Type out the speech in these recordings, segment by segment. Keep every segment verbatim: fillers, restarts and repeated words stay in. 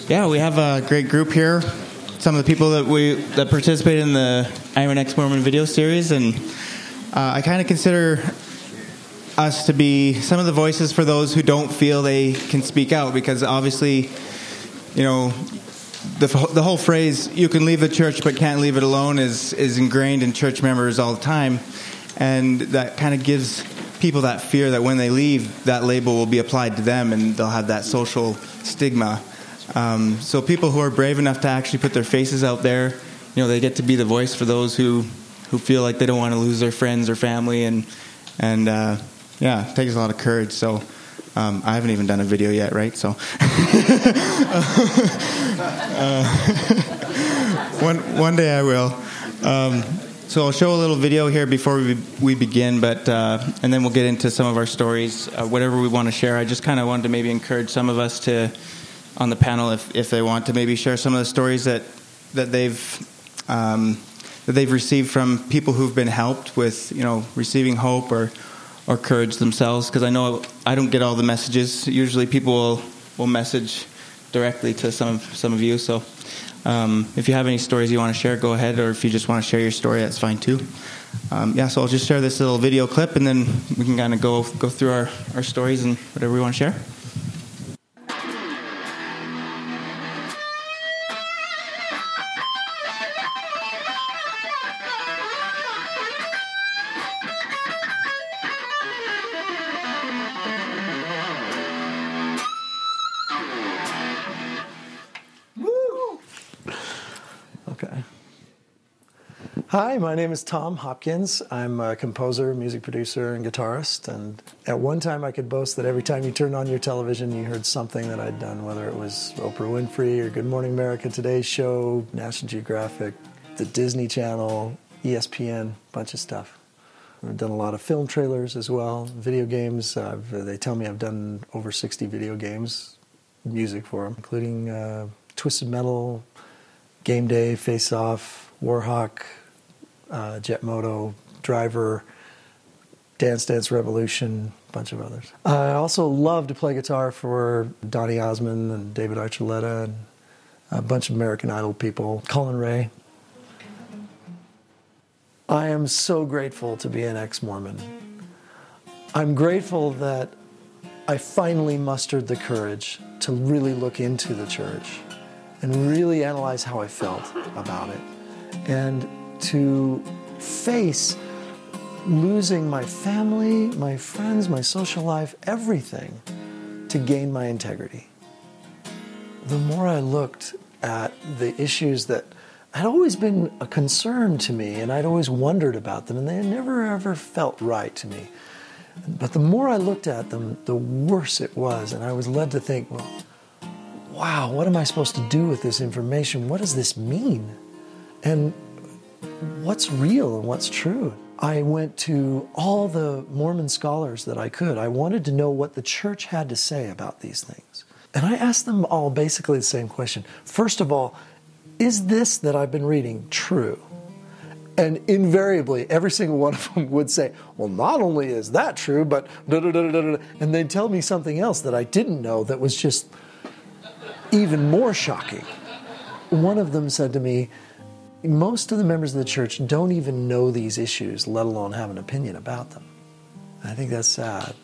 Yeah, we have a great group here. Some of the people that we that participated in the I Am an Ex-Mormon video series, and uh, I kind of consider us to be some of the voices for those who don't feel they can speak out, because obviously, you know, the the whole phrase "you can leave the church but can't leave it alone" is is ingrained in church members all the time, and that kind of gives people that fear that when they leave, that label will be applied to them, and they'll have that social stigma. Um, so people who are brave enough to actually put their faces out there, you know, they get to be the voice for those who, who feel like they don't want to lose their friends or family, and and uh, yeah, it takes a lot of courage. So um, I haven't even done a video yet, right? So uh, one one day I will. Um, so I'll show a little video here before we we begin, but uh, and then we'll get into some of our stories, uh, whatever we want to share. I just kind of wanted to maybe encourage some of us to, on the panel, if, if they want to maybe share some of the stories that that they've um, that they've received from people who've been helped with, you know, receiving hope or or courage themselves. Because I know I don't get all the messages. Usually, people will, will message directly to some of, some of you. So, um, if you have any stories you want to share, go ahead. Or if you just want to share your story, that's fine too. Um, yeah. So I'll just share this little video clip, and then we can kind of go go through our, our stories and whatever we want to share. Hi, my name is Tom Hopkins. I'm a composer, music producer, and guitarist. And at one time I could boast that every time you turned on your television, you heard something that I'd done, whether it was Oprah Winfrey or Good Morning America, Today's Show, National Geographic, the Disney Channel, E S P N, a bunch of stuff. I've done a lot of film trailers as well, video games. I've, they tell me I've done over sixty video games, music for them, including uh, Twisted Metal, Game Day, Face Off, Warhawk, Uh, Jet Moto, Driver, Dance Dance Revolution, a bunch of others. I also love to play guitar for Donny Osmond and David Archuleta and a bunch of American Idol people, Colin Ray. I am so grateful to be an ex-Mormon. I'm grateful that I finally mustered the courage to really look into the church and really analyze how I felt about it, and to face losing my family, my friends, my social life, everything, to gain my integrity. The more I looked at the issues that had always been a concern to me, and I'd always wondered about them, and they had never ever felt right to me. But the more I looked at them, the worse it was, and I was led to think, well, wow, what am I supposed to do with this information? What does this mean? And what's real and what's true? I went to all the Mormon scholars that I could. I wanted to know what the church had to say about these things. And I asked them all basically the same question. First of all, is this that I've been reading true? And invariably, every single one of them would say, well, not only is that true, but da da da da da. And they'd tell me something else that I didn't know that was just even more shocking. One of them said to me, most of the members of the church don't even know these issues, let alone have an opinion about them. I think that's sad.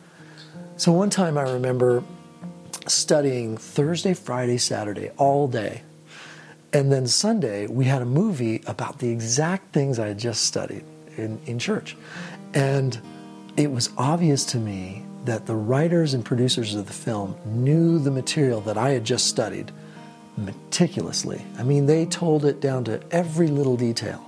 So one time I remember studying Thursday, Friday, Saturday, all day. And then Sunday, we had a movie about the exact things I had just studied in, in church. And it was obvious to me that the writers and producers of the film knew the material that I had just studied meticulously. I mean, they told it down to every little detail.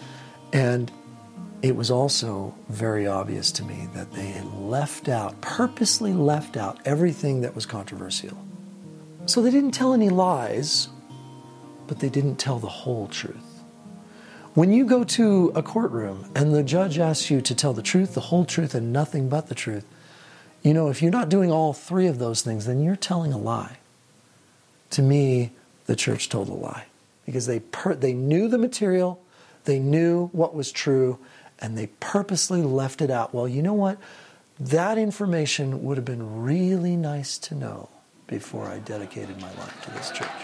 And it was also very obvious to me that they had left out, purposely left out everything that was controversial. So they didn't tell any lies, but they didn't tell the whole truth. When you go to a courtroom and the judge asks you to tell the truth, the whole truth, and nothing but the truth, you know, if you're not doing all three of those things, then you're telling a lie. To me, the church told a lie, because they per- they knew the material, they knew what was true, and they purposely left it out. Well, you know what? That information would have been really nice to know, before I dedicated my life to this church.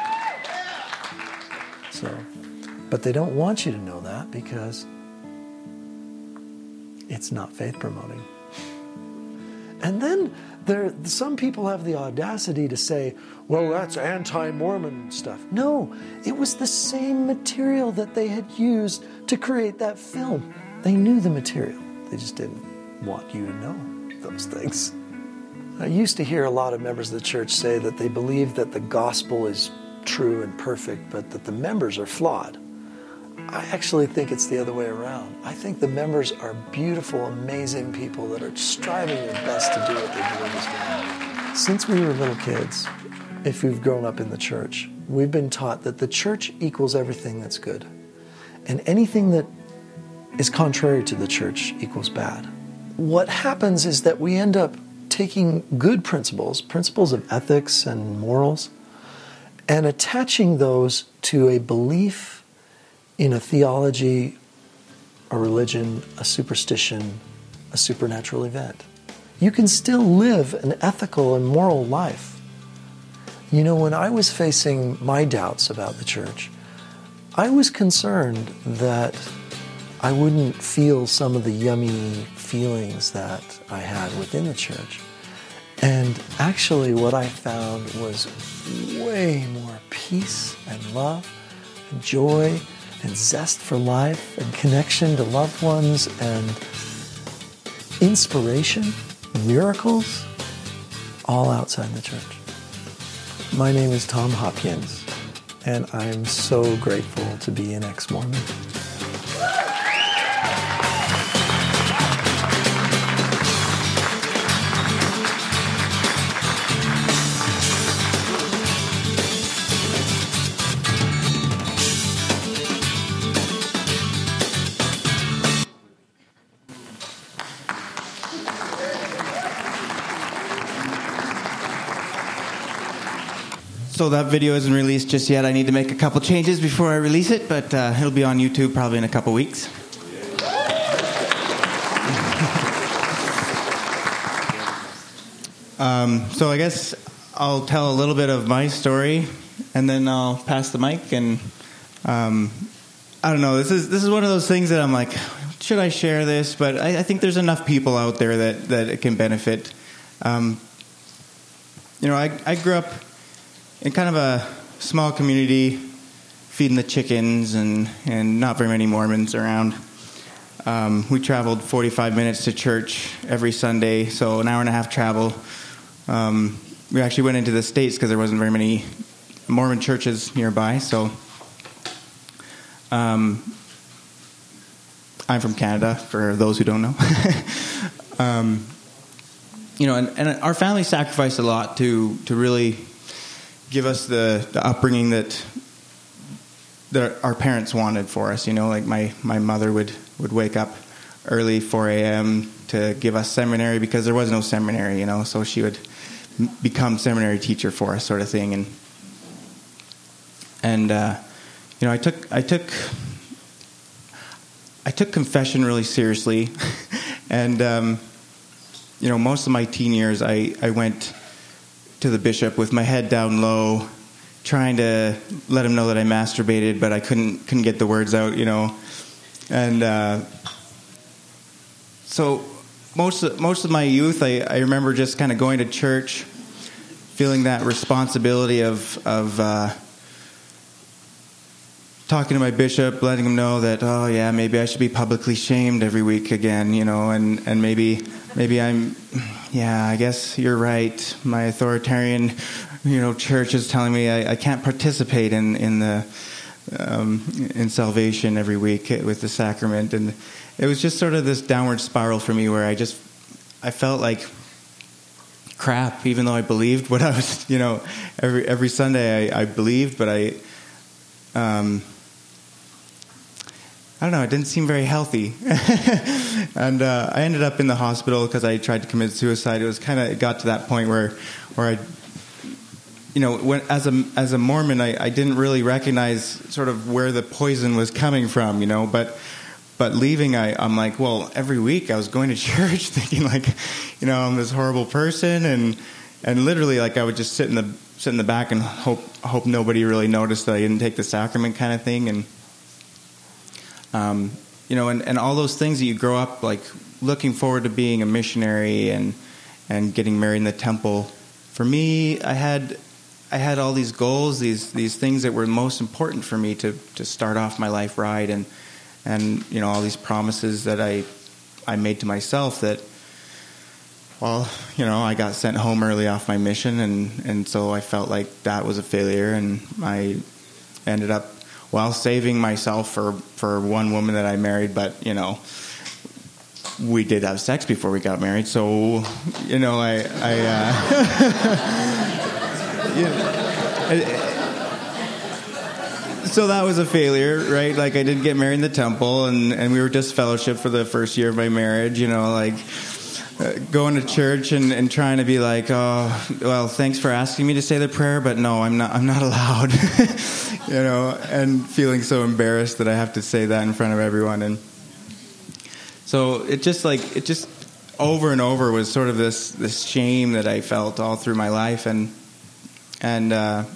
So, but they don't want you to know that because it's not faith promoting. And then there, some people have the audacity to say, well, that's anti-Mormon stuff. No, it was the same material that they had used to create that film. They knew the material. They just didn't want you to know those things. I used to hear a lot of members of the church say that they believe that the gospel is true and perfect, but that the members are flawed. I actually think it's the other way around. I think the members are beautiful, amazing people that are striving their best to do what they believe is right. Since we were little kids, if we've grown up in the church, we've been taught that the church equals everything that's good. And anything that is contrary to the church equals bad. What happens is that we end up taking good principles, principles of ethics and morals, and attaching those to a belief in a theology, a religion, a superstition, a supernatural event. You can still live an ethical and moral life. You know, when I was facing my doubts about the church, I was concerned that I wouldn't feel some of the yummy feelings that I had within the church. And actually what I found was way more peace and love and joy and zest for life and connection to loved ones and inspiration, miracles, all outside the church. My name is Tom Hopkins, and I'm so grateful to be an ex-Mormon. So that video isn't released just yet. I need to make a couple changes before I release it, but uh, it'll be on YouTube probably in a couple weeks. um, so I guess I'll tell a little bit of my story, and then I'll pass the mic. And um, I don't know. This is this is one of those things that I'm like, should I share this? But I, I think there's enough people out there that that it can benefit. Um, you know, I I grew up in kind of a small community, feeding the chickens, and, and not very many Mormons around. Um, we traveled forty-five minutes to church every Sunday, so an hour and a half travel. Um, we actually went into the States because there wasn't very many Mormon churches nearby. So um, I'm from Canada, for those who don't know. um, you know, and, and our family sacrificed a lot to to really give us the, the upbringing that that our parents wanted for us. You know, like my, my mother would, would wake up early, four a.m. to give us seminary because there was no seminary, you know, so she would m- become seminary teacher for us, sort of thing. And, and uh, you know, I took, I took, I took confession really seriously. and, um, you know, most of my teen years, I, I went to the bishop with my head down low, trying to let him know that I masturbated, but I couldn't couldn't get the words out, you know. And uh, so most of, most of my youth, I, I remember just kind of going to church, feeling that responsibility of of uh, talking to my bishop, letting him know that, oh yeah, maybe I should be publicly shamed every week again, you know, and, and maybe maybe I'm, yeah, I guess you're right. My authoritarian, you know, church is telling me I, I can't participate in in the um, in salvation every week with the sacrament, and it was just sort of this downward spiral for me where I just I felt like crap, even though I believed what I was, you know, every every Sunday I, I believed, but I. Um, I don't know, it didn't seem very healthy. and uh, I ended up in the hospital because I tried to commit suicide. It was kind of, it got to that point where, where I, you know, when, as a as a Mormon, I, I didn't really recognize sort of where the poison was coming from, you know, but but leaving, I, I'm like, well, every week I was going to church thinking like, you know, I'm this horrible person, and, and literally, like, I would just sit in the sit in the back and hope hope nobody really noticed that I didn't take the sacrament, kind of thing. And um, you know, and, and all those things that you grow up like looking forward to being a missionary and and getting married in the temple. For me, I had I had all these goals, these these things that were most important for me to to start off my life right, and and you know, all these promises that I I made to myself that, well, you know, I got sent home early off my mission, and, and so I felt like that was a failure, and I ended up, well, saving myself for, for one woman that I married, but, you know, we did have sex before we got married, so, you know, I... I uh, you know, I, so that was a failure, right? Like, I didn't get married in the temple, and, and we were disfellowshipped for the first year of my marriage, you know, like... Uh, going to church and, and trying to be like, oh, well, thanks for asking me to say the prayer, but no, I'm not. I'm not allowed. You know, and feeling so embarrassed that I have to say that in front of everyone, and so it just like it just over and over was sort of this this shame that I felt all through my life, and and uh,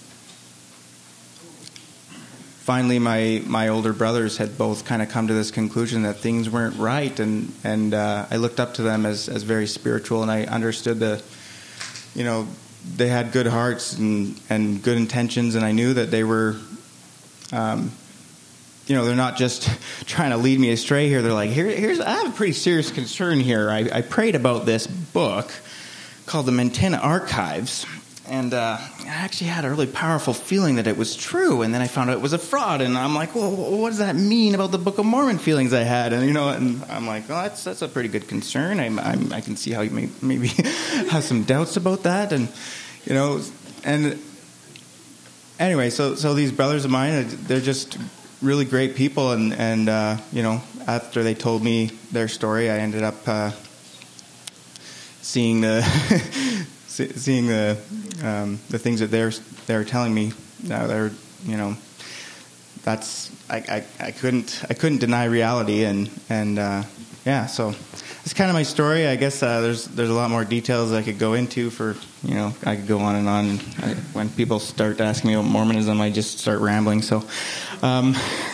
finally, my, my older brothers had both kind of come to this conclusion that things weren't right, and and uh, I looked up to them as, as very spiritual, and I understood the, you know, they had good hearts and, and good intentions, and I knew that they were, um, you know, they're not just trying to lead me astray here. They're like, here, here's I have a pretty serious concern here. I, I prayed about this book called the Mantenna Archives. And uh, I actually had a really powerful feeling that it was true, and then I found out it was a fraud. And I'm like, well, what does that mean about the Book of Mormon feelings I had? And you know, and I'm like, well, that's that's a pretty good concern. I'm, I'm I can see how you may maybe have some doubts about that, and you know, and anyway, so so these brothers of mine, they're just really great people, and and uh, you know, after they told me their story, I ended up uh, seeing the. Seeing the um, the things that they're they're telling me, uh, they're you know, that's I, I, I couldn't I couldn't deny reality, and and uh, yeah, so it's kind of my story. I guess uh, there's there's a lot more details I could go into. For you know, I could go on and on. And I, when people start asking me about Mormonism, I just start rambling. So, um,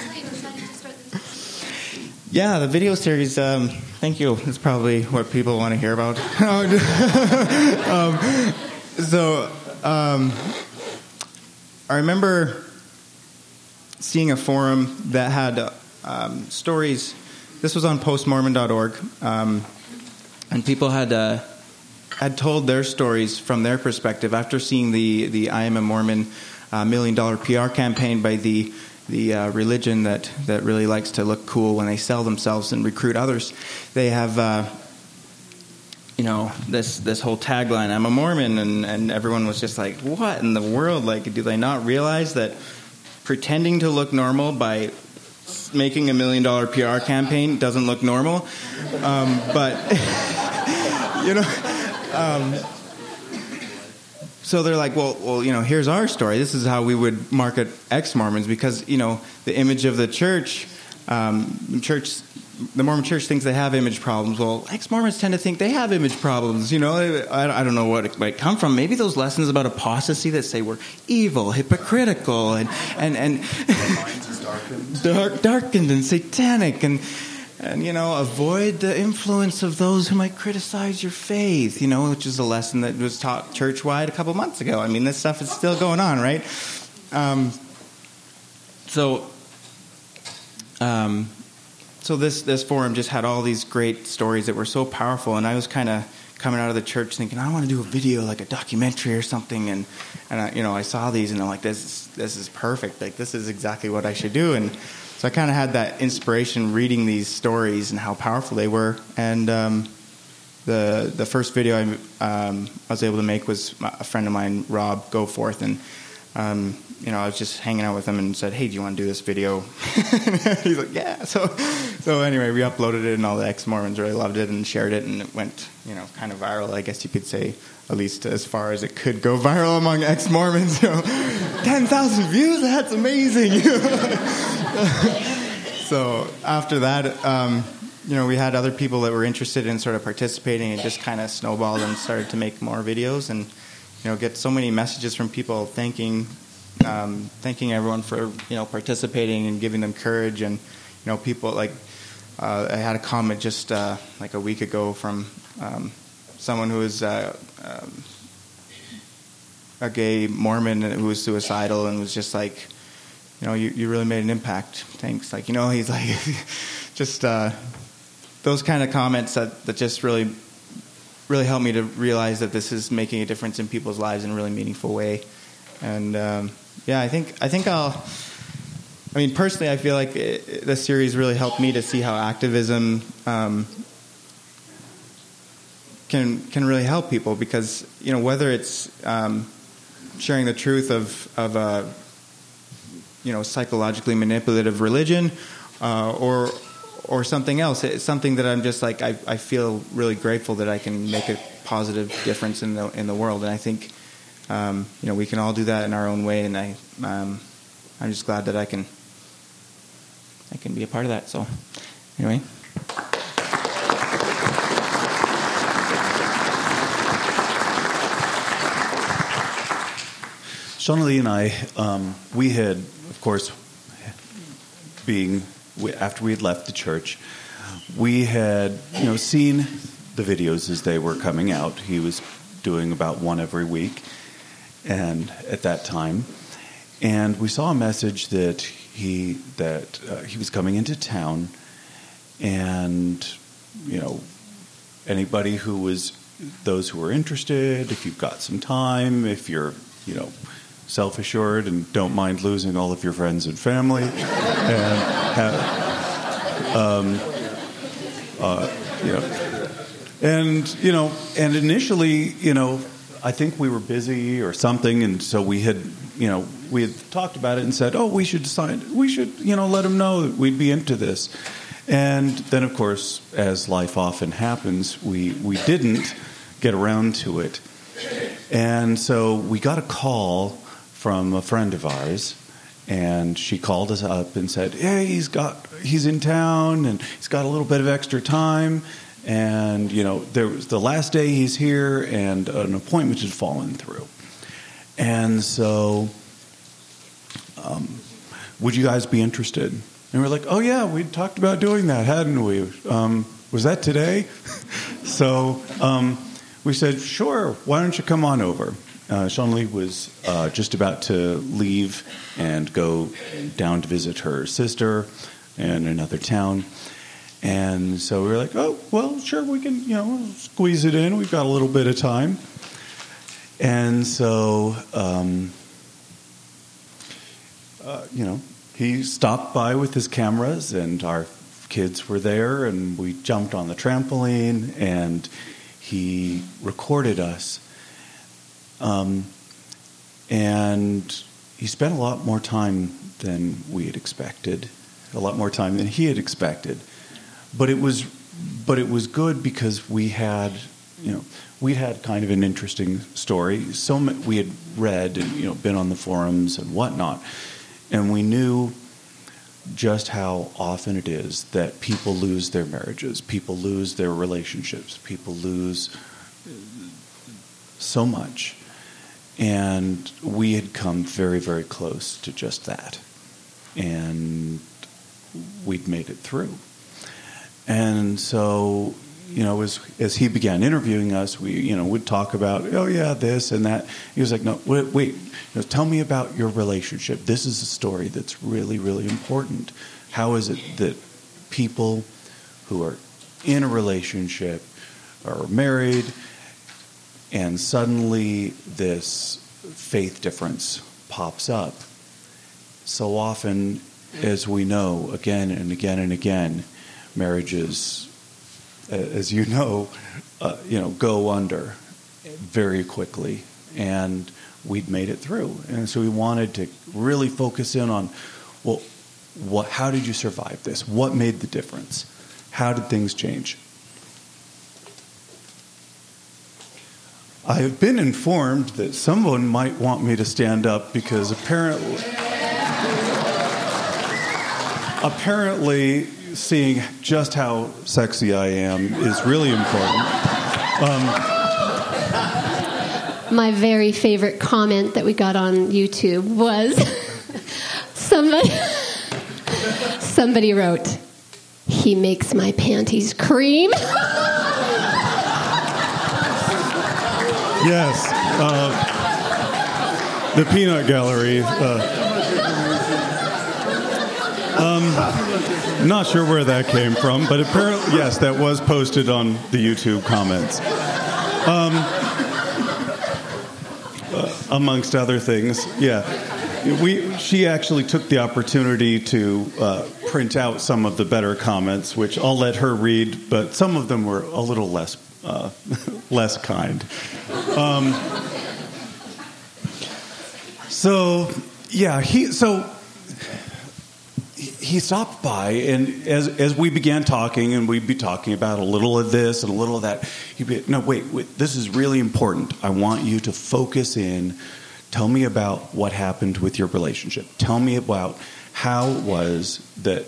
yeah, the video series. Um, Thank you. That's probably what people want to hear about. um, so, um, I remember seeing a forum that had um, stories. This was on post mormon dot org, um, and people had uh, had told their stories from their perspective after seeing the the I Am a Mormon uh, million dollar P R campaign by the. the uh, religion that, that really likes to look cool when they sell themselves and recruit others. They have, uh, you know, this this whole tagline, I'm a Mormon, and, and everyone was just like, what in the world? Like, do they not realize that pretending to look normal by making a million dollar P R campaign doesn't look normal? Um, but, you know... Um, So they're like, well, well, you know, here's our story. This is how we would market ex-Mormons, because, you know, the image of the church, um, church, the Mormon church thinks they have image problems. Well, ex-Mormons tend to think they have image problems. You know, I, I don't know what it might come from. Maybe those lessons about apostasy that say we're evil, hypocritical, and and and dark, darkened and satanic, and. And, you know, avoid the influence of those who might criticize your faith, you know, which is a lesson that was taught church-wide a couple months ago. I mean, this stuff is still going on, right? Um, so um, so this, this forum just had all these great stories that were so powerful, and I was kind of coming out of the church thinking, I want to do a video, like a documentary or something, and, and I, you know, I saw these, and I'm like, this is, this is perfect. Like, this is exactly what I should do, and... So I kind of had that inspiration reading these stories and how powerful they were. And um, the the first video I, um, I was able to make was a friend of mine, Rob Goforth, and um, you know, I was just hanging out with him and said, "Hey, do you want to do this video?" He's like, "Yeah." So so anyway, we uploaded it, and all the ex-Mormons really loved it and shared it, and it went, you know, kind of viral, I guess you could say, at least as far as it could go viral among ex-Mormons. You know, ten thousand views, that's amazing. So after that, um, you know, we had other people that were interested in sort of participating, and just kind of snowballed and started to make more videos, and you know, get so many messages from people thanking, um, thanking everyone for, you know, participating and giving them courage. And you know, people like uh, I had a comment just uh, like a week ago from um, someone who was uh, um, a gay Mormon who was suicidal, and was just like, you know, you, you really made an impact. Thanks. Like, you know, he's like, just uh, those kind of comments that, that just really, really helped me to realize that this is making a difference in people's lives in a really meaningful way. And um, yeah, I think I think I'll. I mean, personally, I feel like it, this series really helped me to see how activism um, can can really help people, because you know, whether it's um, sharing the truth of of a you know, psychologically manipulative religion, uh, or or something else. It's something that I'm just like, I, I feel really grateful that I can make a positive difference in the in the world. And I think, um, you know, we can all do that in our own way. And I, um, I'm just glad that I can, I can be a part of that. So, anyway. Shauna and I, um, we had, of course, being after we had left the church, we had, you know, seen the videos as they were coming out. He was doing about one every week, and at that time, and we saw a message that he that uh, he was coming into town, and you know, anybody who was, those who were interested, if you've got some time, if you're, you know, self-assured and don't mind losing all of your friends and family, and have, um, uh, you know, and you know, and initially, you know, I think we were busy or something, and so we had, you know, we had talked about it and said, oh, we should decide, we should, you know, let him know that we'd be into this, and then, of course, as life often happens, we we didn't get around to it, and so we got a call from a friend of ours, and she called us up and said, hey, he's got he's in town, and he's got a little bit of extra time, and you know, there was the last day he's here, and an appointment had fallen through, and so um, would you guys be interested? And we're like, oh yeah, we talked about doing that, hadn't we? Um, was that today? so um, we said, sure, why don't you come on over? Uh, Shauna Lee was uh, just about to leave and go down to visit her sister in another town. And so we were like, oh, well, sure, we can, you know, squeeze it in. We've got a little bit of time. And so, um, uh, you know, he stopped by with his cameras, and our kids were there, and we jumped on the trampoline, and he recorded us. Um, and he spent a lot more time than we had expected, a lot more time than he had expected. But it was, but it was good because we had, you know, we had kind of an interesting story. So we had read and, you know, been on the forums and whatnot, and we knew just how often it is that people lose their marriages, people lose their relationships, people lose so much. And we had come very, very close to just that. And we'd made it through. And so, you know, as as he began interviewing us, we, you know, would talk about, oh, yeah, this and that. He was like, no, wait, wait, you know, tell me about your relationship. This is a story that's really, really important. How is it that people who are in a relationship are married, and suddenly this faith difference pops up? So often, as we know, again and again and again, marriages, as you know, uh, you know, go under very quickly, and we'd made it through. And so we wanted to really focus in on, well, what? How did you survive this? What made the difference? How did things change? I have been informed that someone might want me to stand up because apparently, apparently seeing just how sexy I am is really important. Um, My very favorite comment that we got on YouTube was somebody somebody wrote, "He makes my panties cream." Yes, uh, the Peanut Gallery. Uh, um, not sure where that came from, but apparently, yes, that was posted on the YouTube comments. Um, uh, amongst other things, yeah. We, she actually took the opportunity to uh, print out some of the better comments, which I'll let her read, but some of them were a little less uh, less kind. Um, so, yeah, he so he stopped by, and as as we began talking, and we'd be talking about a little of this and a little of that, he'd be, no, wait, wait, this is really important. I want you to focus in. Tell me about what happened with your relationship. Tell me about how it was that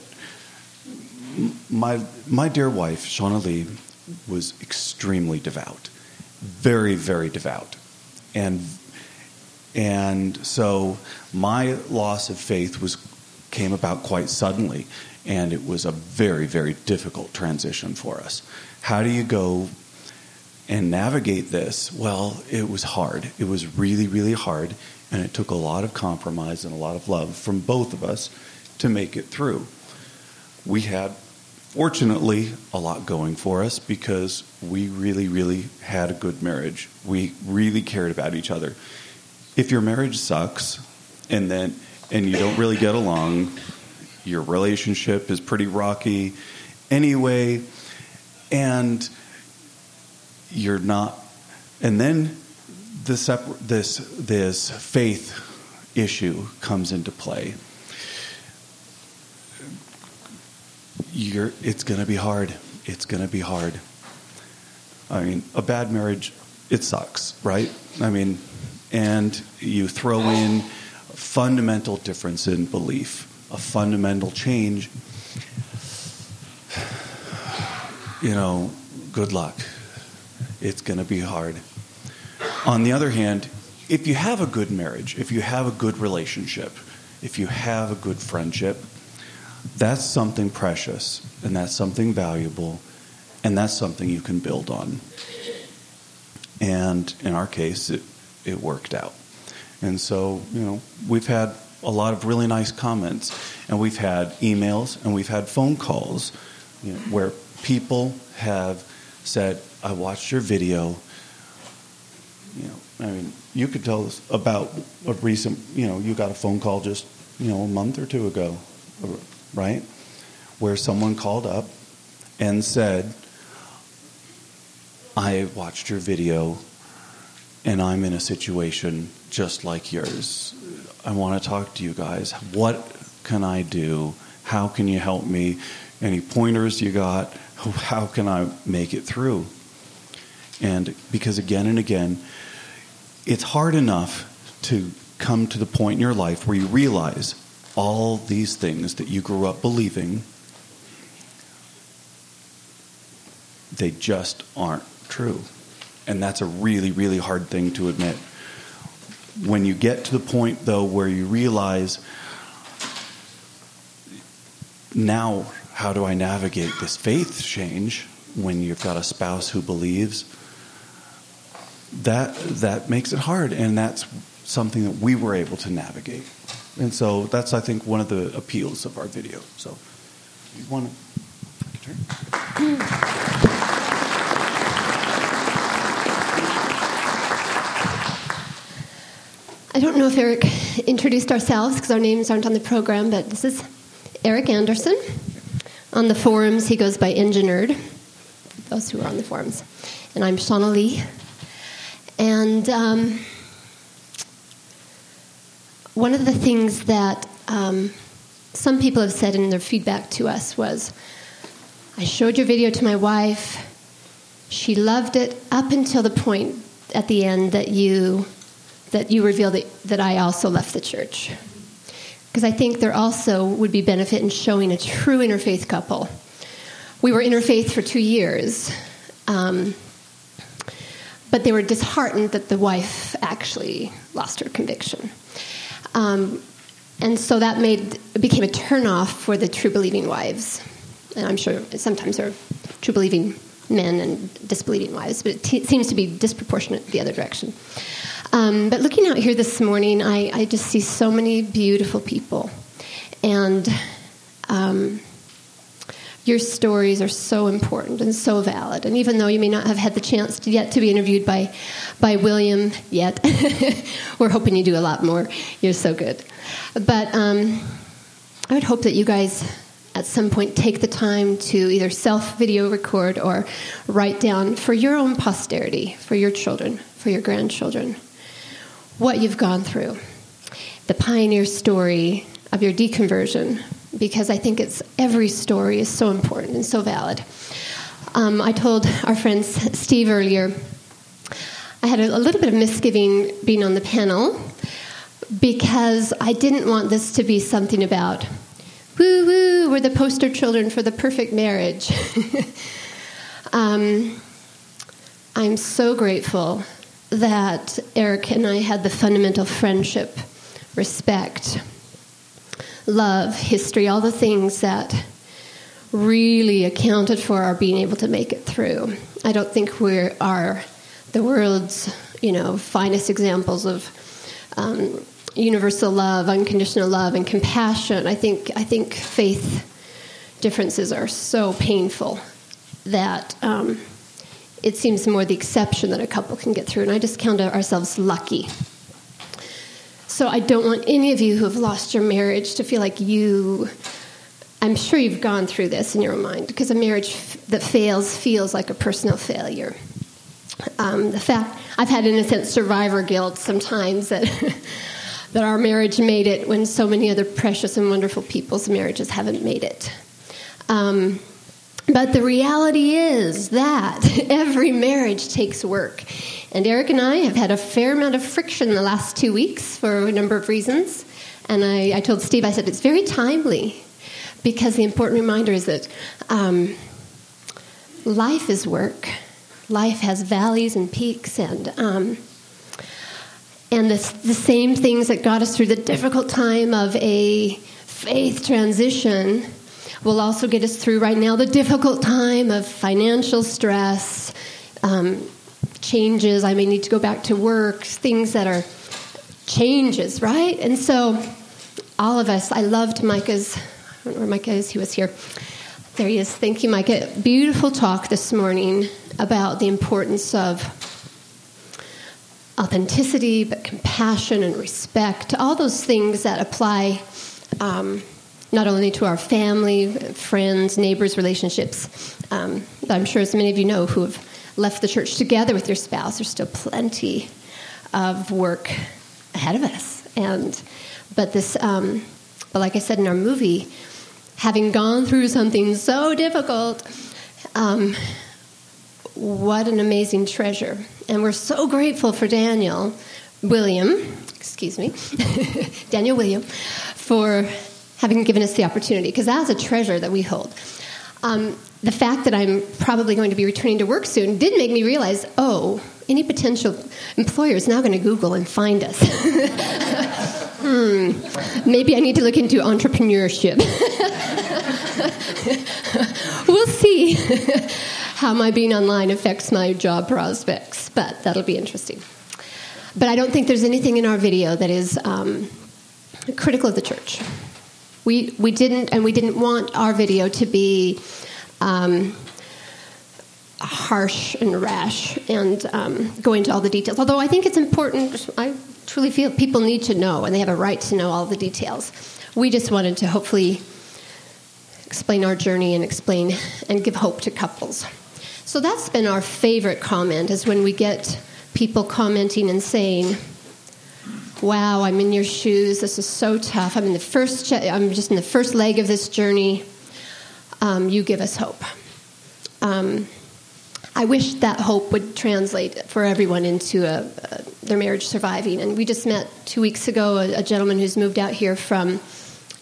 my my dear wife, Shauna Lee, was extremely devout, very, very devout, and and so my loss of faith was came about quite suddenly, and it was a very, very difficult transition for us. How do you go and navigate this? Well, it was hard. It was really, really hard, and it took a lot of compromise and a lot of love from both of us to make it through. We had, fortunately, a lot going for us because we really, really had a good marriage. We really cared about each other. If your marriage sucks and then and you don't really get along, your relationship is pretty rocky anyway, and you're not, and then the separ- this this faith issue comes into play. You're, it's going to be hard. It's going to be hard. I mean, a bad marriage, it sucks, right? I mean, and you throw in a fundamental difference in belief, a fundamental change. You know, good luck. It's going to be hard. On the other hand, if you have a good marriage, if you have a good relationship, if you have a good friendship, that's something precious, and that's something valuable, and that's something you can build on. And in our case, it, it worked out. And so, you know, we've had a lot of really nice comments, and we've had emails, and we've had phone calls, you know, where people have said, I watched your video. You know, I mean, you could tell us about a recent, you know, you got a phone call just, you know, a month or two ago, right? Where someone called up and said, I watched your video and I'm in a situation just like yours. I want to talk to you guys. What can I do? How can you help me? Any pointers you got? How can I make it through? And because again and again, it's hard enough to come to the point in your life where you realize all these things that you grew up believing, they just aren't true. And that's a really, really hard thing to admit. When you get to the point, though, where you realize, now how do I navigate this faith change when you've got a spouse who believes? That that makes it hard, and that's something that we were able to navigate. And so that's, I think, one of the appeals of our video. So you want to turn? I don't know if Eric introduced ourselves because our names aren't on the program, but this is Eric Anderson. On the forums, he goes by Engineered, those who are on the forums. And I'm Shauna Lee. And um, one of the things that um, some people have said in their feedback to us was, I showed your video to my wife. She loved it up until the point at the end that you that you revealed that, that I also left the church. because I think there also would be benefit in showing a true interfaith couple. We were interfaith for two years, um, but they were disheartened that the wife actually lost her conviction. Um, and so that made became a turnoff for the true believing wives. And I'm sure sometimes there are true believing men and disbelieving wives, but it t- seems to be disproportionate the other direction. Um, but looking out here this morning, I, I just see so many beautiful people. And um, your stories are so important and so valid. And even though you may not have had the chance to yet to be interviewed by, by William yet, we're hoping you do a lot more. You're so good. But um, I would hope that you guys at some point take the time to either self-video record or write down for your own posterity, for your children, for your grandchildren, what you've gone through, the pioneer story of your deconversion, because I think it's every story is so important and so valid. Um, I told our friend Steve earlier, I had a, a little bit of misgiving being on the panel because I didn't want this to be something about, woo woo, we're the poster children for the perfect marriage. um, I'm so grateful that Eric and I had the fundamental friendship, respect, love, history, all the things that really accounted for our being able to make it through. I don't think we are the world's, you know, finest examples of um, universal love, unconditional love, and compassion. I think I think faith differences are so painful that um, it seems more the exception that a couple can get through, and I just count ourselves lucky. So I don't want any of you who have lost your marriage to feel like you, I'm sure you've gone through this in your own mind, because a marriage that fails feels like a personal failure. Um, the fact, I've had, in a sense, survivor guilt sometimes that that our marriage made it when so many other precious and wonderful people's marriages haven't made it. Um, but the reality is that every marriage takes work. And Eric and I have had a fair amount of friction in the last two weeks for a number of reasons. And I, I told Steve, I said, it's very timely, because the important reminder is that um, life is work. Life has valleys and peaks, and um, and the, the same things that got us through the difficult time of a faith transition will also get us through right now the difficult time of financial stress, um, changes. I may need to go back to work, things that are changes, right? And so all of us, I loved Micah's, I don't know where Micah is, he was here. There he is. Thank you, Micah. Beautiful talk this morning about the importance of authenticity, but compassion and respect, all those things that apply um, not only to our family, friends, neighbors, relationships. Um, I'm sure as many of you know who have left the church together with your spouse, there's still plenty of work ahead of us. And but this, um, but like I said in our movie, having gone through something so difficult, um, what an amazing treasure. And we're so grateful for Daniel William, excuse me, Daniel William, for having given us the opportunity, because that's a treasure that we hold. Um, the fact that I'm probably going to be returning to work soon did make me realize, oh, any potential employer is now going to Google and find us. hmm, maybe I need to look into entrepreneurship. We'll see how my being online affects my job prospects, but that'll be interesting. But I don't think there's anything in our video that is um, critical of the church. We we didn't, and we didn't want our video to be um, harsh and rash and um, go into all the details. Although I think it's important, I truly feel people need to know, and they have a right to know all the details. We just wanted to hopefully explain our journey and explain and give hope to couples. So that's been our favorite comment, is when we get people commenting and saying, wow, I'm in your shoes. This is so tough. I'm in the first. I'm just in the first leg of this journey. Um, you give us hope. Um, I wish that hope would translate for everyone into a, a, their marriage surviving. And we just met two weeks ago a, a gentleman who's moved out here from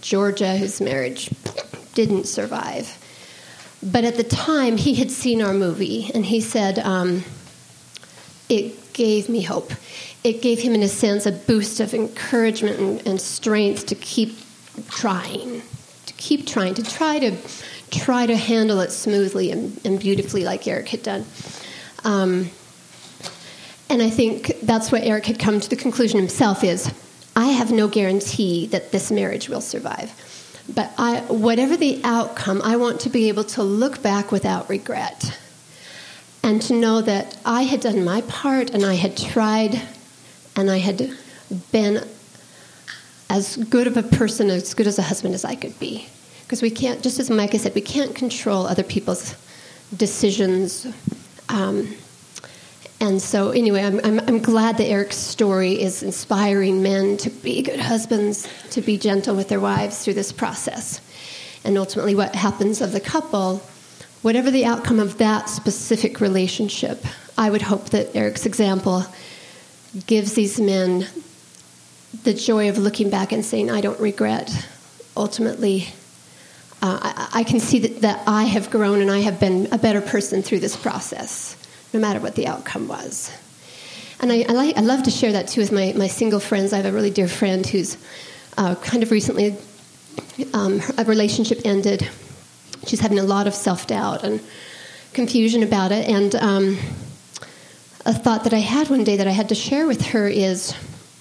Georgia, whose marriage didn't survive. But at the time, he had seen our movie, and he said, um, it gave me hope. It gave him, in a sense, a boost of encouragement and, and strength to keep trying, to keep trying, to try to try to handle it smoothly and, and beautifully like Eric had done. Um, and I think that's what Eric had come to the conclusion himself is, I have no guarantee that this marriage will survive. But I, whatever the outcome, I want to be able to look back without regret and to know that I had done my part and I had tried and I had been as good of a person, as good as a husband as I could be. Because we can't, just as Micah said, we can't control other people's decisions. Um, and so anyway, I'm, I'm, I'm glad that Eric's story is inspiring men to be good husbands, to be gentle with their wives through this process. And ultimately what happens of the couple, whatever the outcome of that specific relationship, I would hope that Eric's example gives these men the joy of looking back and saying, I don't regret. Ultimately, uh, I, I can see that, that I have grown and I have been a better person through this process, no matter what the outcome was. And I, I, like, I love to share that, too, with my, my single friends. I have a really dear friend who's uh, kind of recently, um, a relationship ended. She's having a lot of self-doubt and confusion about it. And um, a thought that I had one day that I had to share with her is,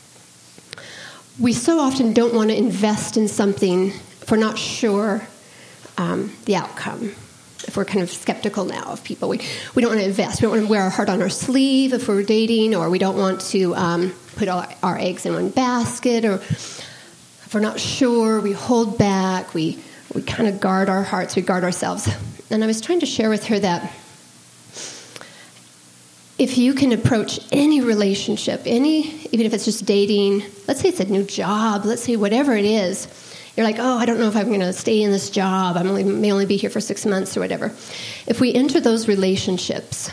we so often don't want to invest in something if we're not sure um, the outcome. If we're kind of skeptical now of people, we we don't want to invest. We don't want to wear our heart on our sleeve if we're dating, or we don't want to um, put all our eggs in one basket, or if we're not sure, we hold back. We we kind of guard our hearts. We guard ourselves. And I was trying to share with her that if you can approach any relationship, any, even if it's just dating, let's say it's a new job, let's say whatever it is, you're like, oh, I don't know if I'm going to stay in this job. I may only be here for six months or whatever. If we enter those relationships,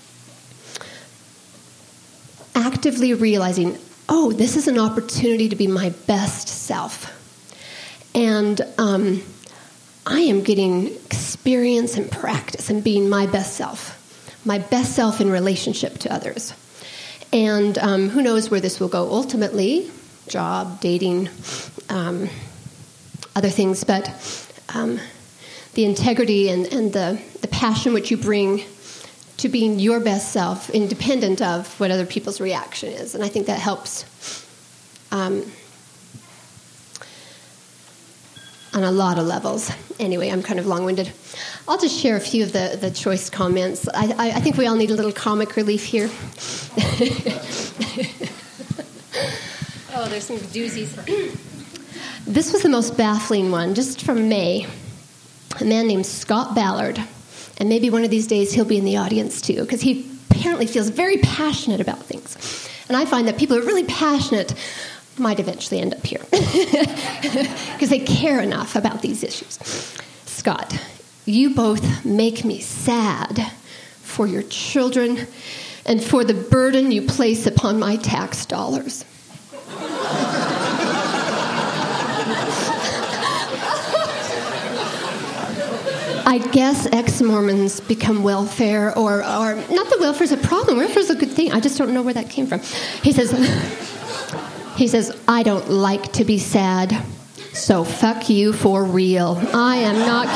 actively realizing, oh, this is an opportunity to be my best self. And um, I am getting experience and practice in being my best self. My best self in relationship to others. And um, who knows where this will go ultimately, job, dating, um, other things, but um, the integrity and, and the, the passion which you bring to being your best self, independent of what other people's reaction is. And I think that helps um, on a lot of levels. Anyway, I'm kind of long-winded. I'll just share a few of the, the choice comments. I, I, I think we all need a little comic relief here. Oh, there's some doozies. This was the most baffling one, just from May. A man named Scott Ballard. And maybe one of these days he'll be in the audience too, because he apparently feels very passionate about things. And I find that people who are really passionate might eventually end up here because they care enough about these issues. Scott, you both make me sad for your children and for the burden you place upon my tax dollars. I guess ex-Mormons become welfare, or, or not that welfare is a problem. Welfare is a good thing. I just don't know where that came from. He says, he says, I don't like to be sad, so fuck you for real. I am not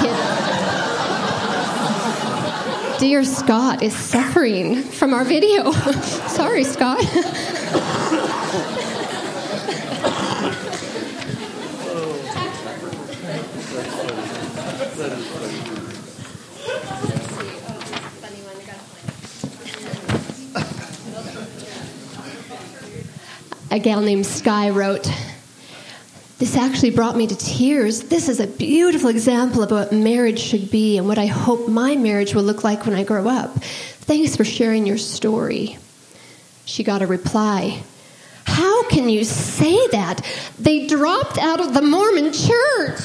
kidding. Dear Scott is suffering from our video. Sorry, Scott. A gal named Sky wrote, this actually brought me to tears. This is a beautiful example of what marriage should be and what I hope my marriage will look like when I grow up. Thanks for sharing your story. She got a reply. How can you say that? They dropped out of the Mormon church.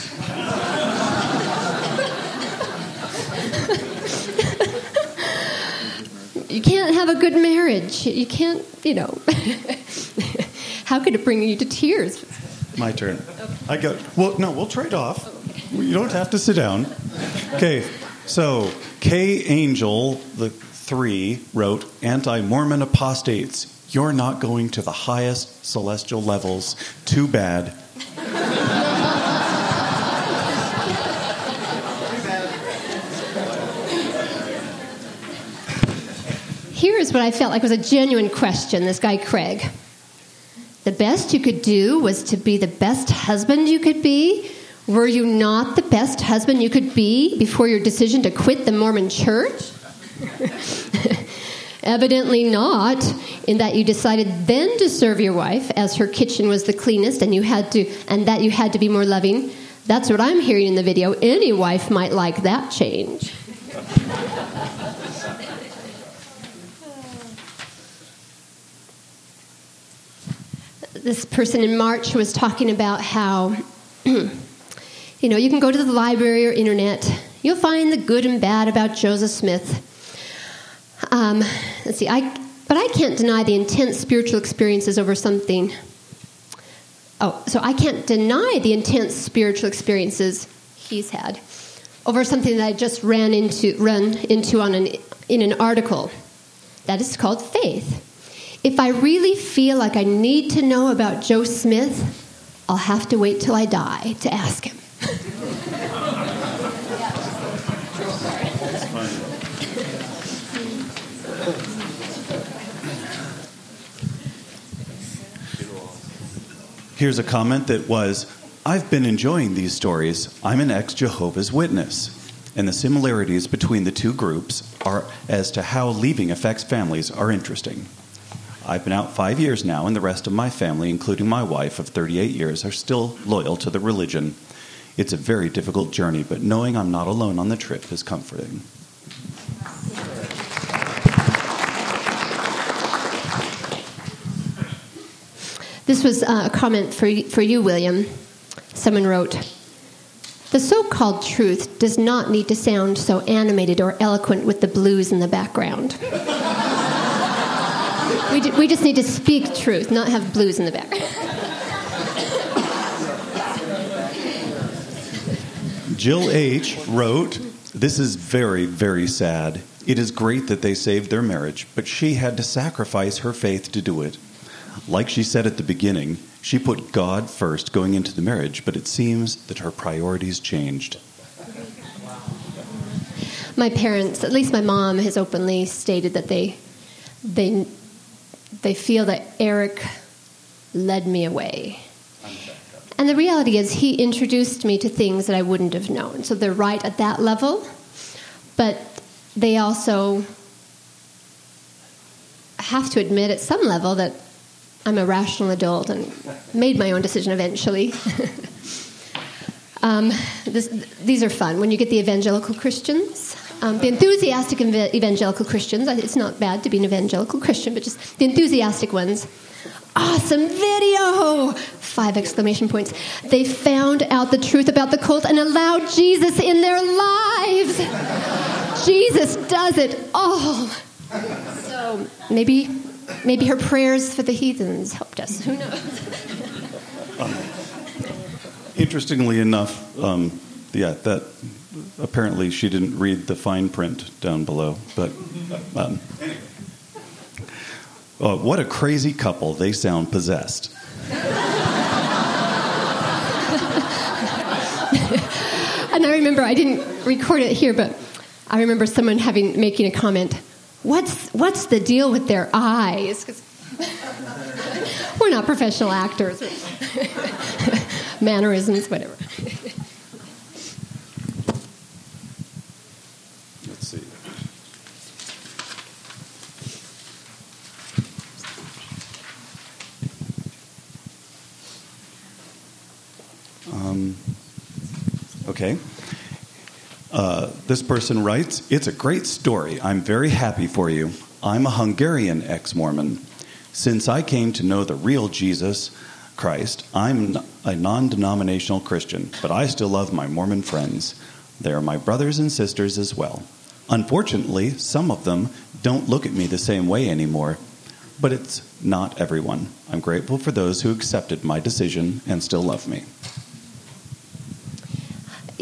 You can't have a good marriage. You can't, you know. How could it bring you to tears? My turn. Okay. I go, well, no, we'll trade off. You don't have to sit down. Okay, so K. Angel, the three, wrote, Anti-Mormon apostates, you're not going to the highest celestial levels. Too bad. Here's what I felt like was a genuine question, this guy Craig. The best you could do was to be the best husband you could be? Were you not the best husband you could be before your decision to quit the Mormon church? Evidently not, in that you decided then to serve your wife as her kitchen was the cleanest and you had to and that you had to be more loving. That's what I'm hearing in the video. Any wife might like that change. This person in March was talking about how, you know, you can go to the library or internet. You'll find the good and bad about Joseph Smith. Um, let's see, I, but I can't deny the intense spiritual experiences over something. Oh, so I can't deny the intense spiritual experiences he's had over something that I just ran into, run into on an, in an article. That is called faith. If I really feel like I need to know about Joe Smith, I'll have to wait till I die to ask him. Here's a comment that was, I've been enjoying these stories. I'm an ex-Jehovah's Witness. And the similarities between the two groups are as to how leaving affects families are interesting. I've been out five years now, and the rest of my family, including my wife of thirty-eight years, are still loyal to the religion. It's a very difficult journey, but knowing I'm not alone on the trip is comforting. This was uh, a comment for for you, William. Someone wrote, the so-called truth does not need to sound so animated or eloquent with the blues in the background. We, d- we just need to speak truth, not have blues in the background. Jill H. wrote, this is very, very sad. It is great that they saved their marriage, but she had to sacrifice her faith to do it. Like she said at the beginning, she put God first going into the marriage, but it seems that her priorities changed. My parents, at least my mom, has openly stated that they they they feel that Eric led me away. And the reality is he introduced me to things that I wouldn't have known. So they're right at that level, but they also have to admit at some level that I'm a rational adult and made my own decision eventually. um, this, these are fun. When you get the evangelical Christians, um, the enthusiastic ev- evangelical Christians, it's not bad to be an evangelical Christian, but just the enthusiastic ones. Awesome video! Five exclamation points. They found out the truth about the cult and allowed Jesus in their lives. Jesus does it all. So maybe... Maybe her prayers for the heathens helped us. Who knows? um, interestingly enough, um, yeah, that apparently she didn't read the fine print down below. But um, uh, what a crazy couple! They sound possessed. And I remember I didn't record it here, but I remember someone having making a comment. What's what's the deal with their eyes? 'Cause we're not professional actors. Mannerisms, whatever. Let's see. Um, okay. Uh, this person writes, it's a great story. I'm very happy for you. I'm a Hungarian ex-Mormon. Since I came to know the real Jesus Christ, I'm a non-denominational Christian, but I still love my Mormon friends. They are my brothers and sisters as well. Unfortunately, some of them don't look at me the same way anymore, but it's not everyone. I'm grateful for those who accepted my decision and still love me.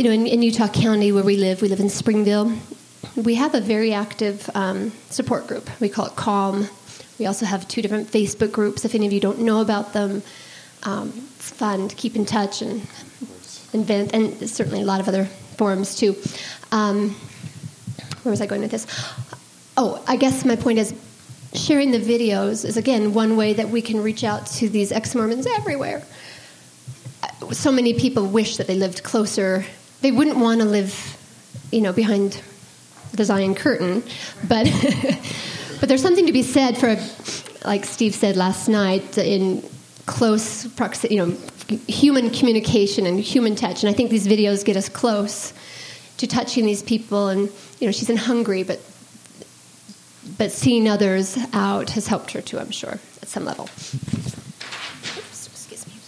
you know, in, in Utah County where we live, we live in Springville, we have a very active um, support group. We call it CALM. We also have two different Facebook groups. If any of you don't know about them, um, it's fun to keep in touch and invent, and certainly a lot of other forums too. Um, where was I going with this? Oh, I guess my point is sharing the videos is, again, one way that we can reach out to these ex-Mormons everywhere. So many people wish that they lived closer. They wouldn't want to live, you know, behind the Zion curtain, but but there's something to be said for, like Steve said last night, in close proximity, you know, human communication and human touch. And I think these videos get us close to touching these people. And you know, she's in Hungary, but but seeing others out has helped her too, I'm sure, at some level. Oops, excuse me.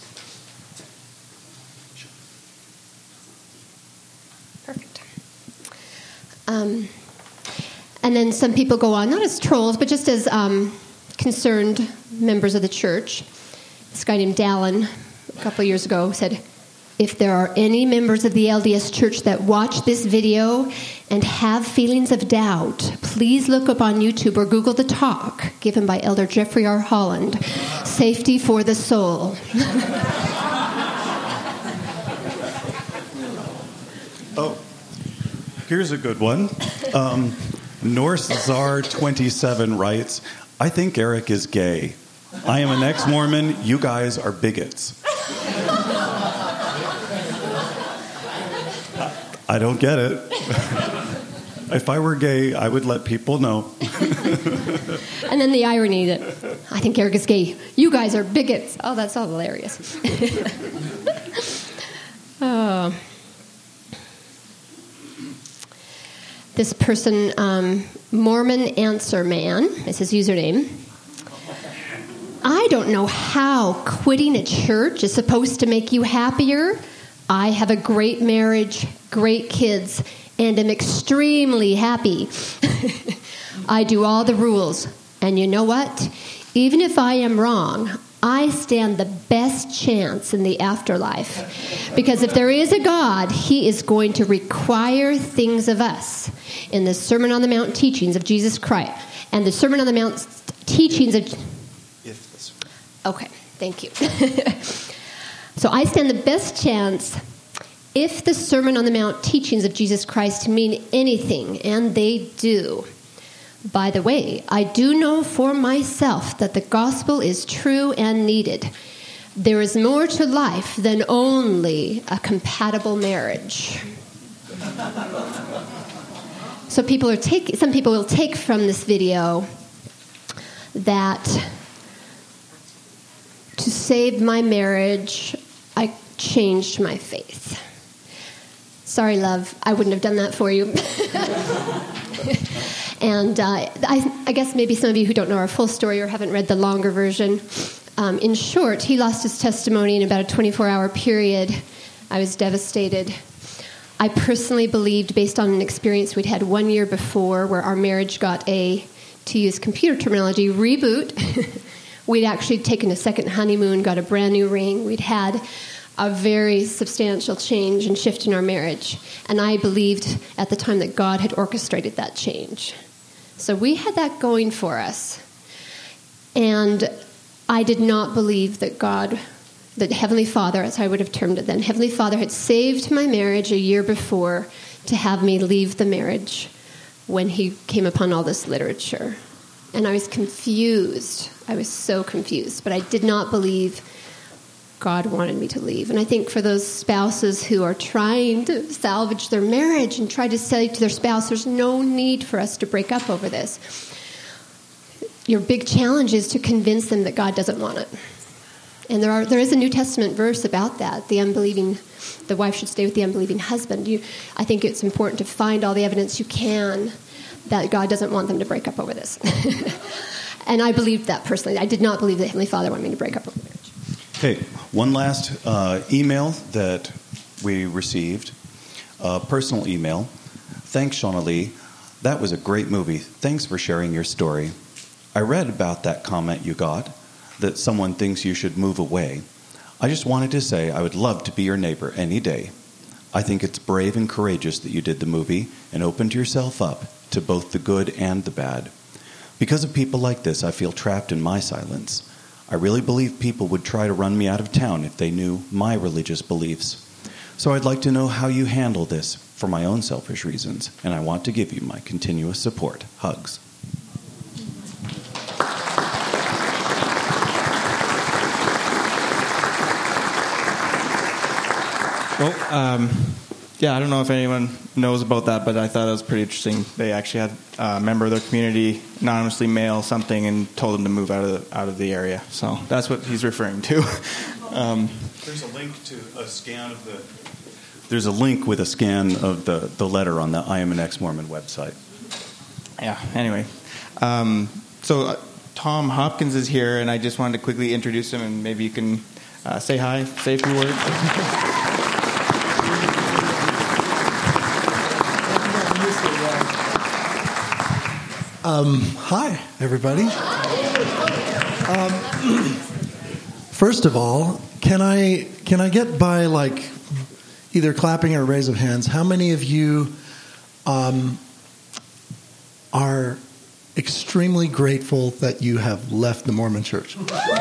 Perfect. Um, and then some people go on, not as trolls, but just as um, concerned members of the church. This guy named Dallin, a couple of years ago, said, if there are any members of the L D S Church that watch this video and have feelings of doubt, please look up on YouTube or Google the talk given by Elder Jeffrey R. Holland, Safety for the Soul. Oh, here's a good one. Um, Norse Czar twenty-seven writes, I think Eric is gay. I am an ex-Mormon. You guys are bigots. I don't get it. If I were gay, I would let people know. And then the irony that I think Eric is gay. You guys are bigots. Oh, that's all hilarious. Oh. This person, um, Mormon Answer Man, is his username. I don't know how quitting a church is supposed to make you happier. I have a great marriage, great kids, and am extremely happy. I do all the rules. And you know what? Even if I am wrong, I stand the best chance in the afterlife. Because if there is a God, he is going to require things of us. In the Sermon on the Mount teachings of Jesus Christ, and the Sermon on the Mount teachings of... If this... Okay, thank you. So I stand the best chance if the Sermon on the Mount teachings of Jesus Christ mean anything, and they do. By the way, I do know for myself that the gospel is true and needed. There is more to life than only a compatible marriage. So people are take, some people will take from this video that to save my marriage, I changed my faith. Sorry, love, I wouldn't have done that for you. And uh, I, I guess maybe some of you who don't know our full story or haven't read the longer version, um, in short, he lost his testimony in about a twenty-four hour period. I was devastated. I personally believed, based on an experience we'd had one year before, where our marriage got a, to use computer terminology, reboot. We'd actually taken a second honeymoon, got a brand new ring. We'd had a very substantial change and shift in our marriage. And I believed at the time that God had orchestrated that change. So we had that going for us. And I did not believe that God, that Heavenly Father, as I would have termed it then, Heavenly Father had saved my marriage a year before to have me leave the marriage when he came upon all this literature. And I was confused. I was so confused. But I did not believe God wanted me to leave. And I think for those spouses who are trying to salvage their marriage and try to say to their spouse, there's no need for us to break up over this. Your big challenge is to convince them that God doesn't want it. And there are there is a New Testament verse about that. The unbelieving, the wife should stay with the unbelieving husband. You, I think it's important to find all the evidence you can that God doesn't want them to break up over this. And I believed that personally. I did not believe that Heavenly Father wanted me to break up over marriage. Okay, one last uh, email that we received, a personal email. Thanks, Shauna Lee. That was a great movie. Thanks for sharing your story. I read about that comment you got, that someone thinks you should move away. I just wanted to say I would love to be your neighbor any day. I think it's brave and courageous that you did the movie and opened yourself up to both the good and the bad. Because of people like this, I feel trapped in my silence. I really believe people would try to run me out of town if they knew my religious beliefs. So I'd like to know how you handle this for my own selfish reasons, and I want to give you my continuous support. Hugs. Well, um, yeah, I don't know if anyone knows about that, but I thought it was pretty interesting. They actually had a member of their community anonymously mail something and told them to move out of the, out of the area. So that's what he's referring to. um, There's a link to a scan of the... There's a link with a scan of the, the letter on the I Am an Ex-Mormon website. Yeah, anyway. Um, so uh, Tom Hopkins is here, and I just wanted to quickly introduce him, and maybe you can uh, say hi, say a few words. Um, hi, everybody. Um, first of all, can I can I get by like either clapping or raise of hands? How many of you um, are extremely grateful that you have left the Mormon Church?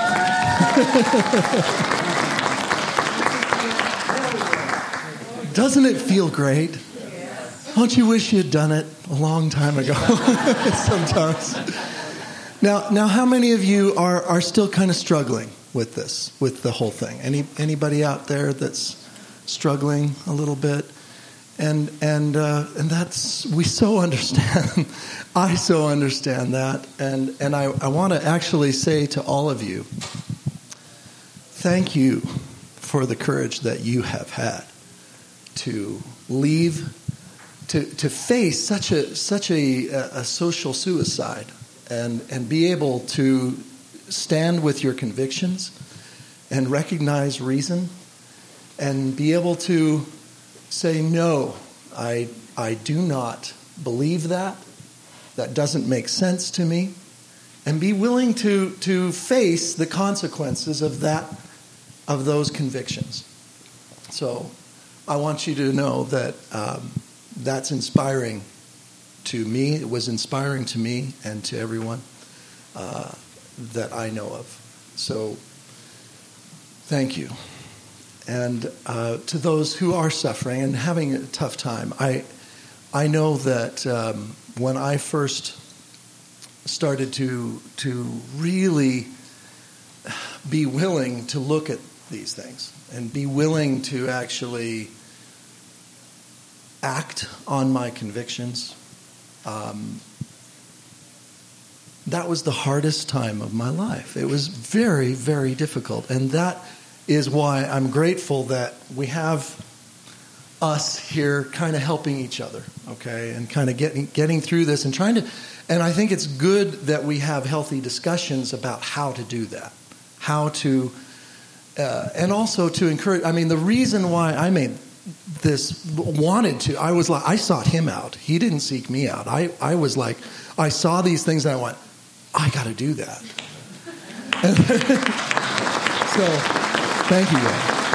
Doesn't it feel great? Don't you wish you had done it a long time ago? Sometimes. Now, now, how many of you are, are still kind of struggling with this, with the whole thing? Any anybody out there that's struggling a little bit? And and uh, and that's, we so understand. I so understand that, and and I, I want to actually say to all of you, thank you for the courage that you have had to leave. To, to face such a such a, a social suicide and, and be able to stand with your convictions and recognize reason and be able to say, no, I I do not believe that. That doesn't make sense to me. And be willing to, to face the consequences of that, of those convictions. So I want you to know that um, that's inspiring to me. It was inspiring to me and to everyone uh, that I know of. So thank you. And uh, to those who are suffering and having a tough time, I I know that um, when I first started to to really be willing to look at these things and be willing to actually act on my convictions, um, that was the hardest time of my life. It was very, very difficult. And that is why I'm grateful that we have us here kind of helping each other, okay, and kind of getting getting through this and trying to, and I think it's good that we have healthy discussions about how to do that, how to, uh, and also to encourage, I mean, the reason why I made this, wanted to, I was like, I sought him out. He didn't seek me out. I, I was like, I saw these things and I went, I got to do that. And so, thank you,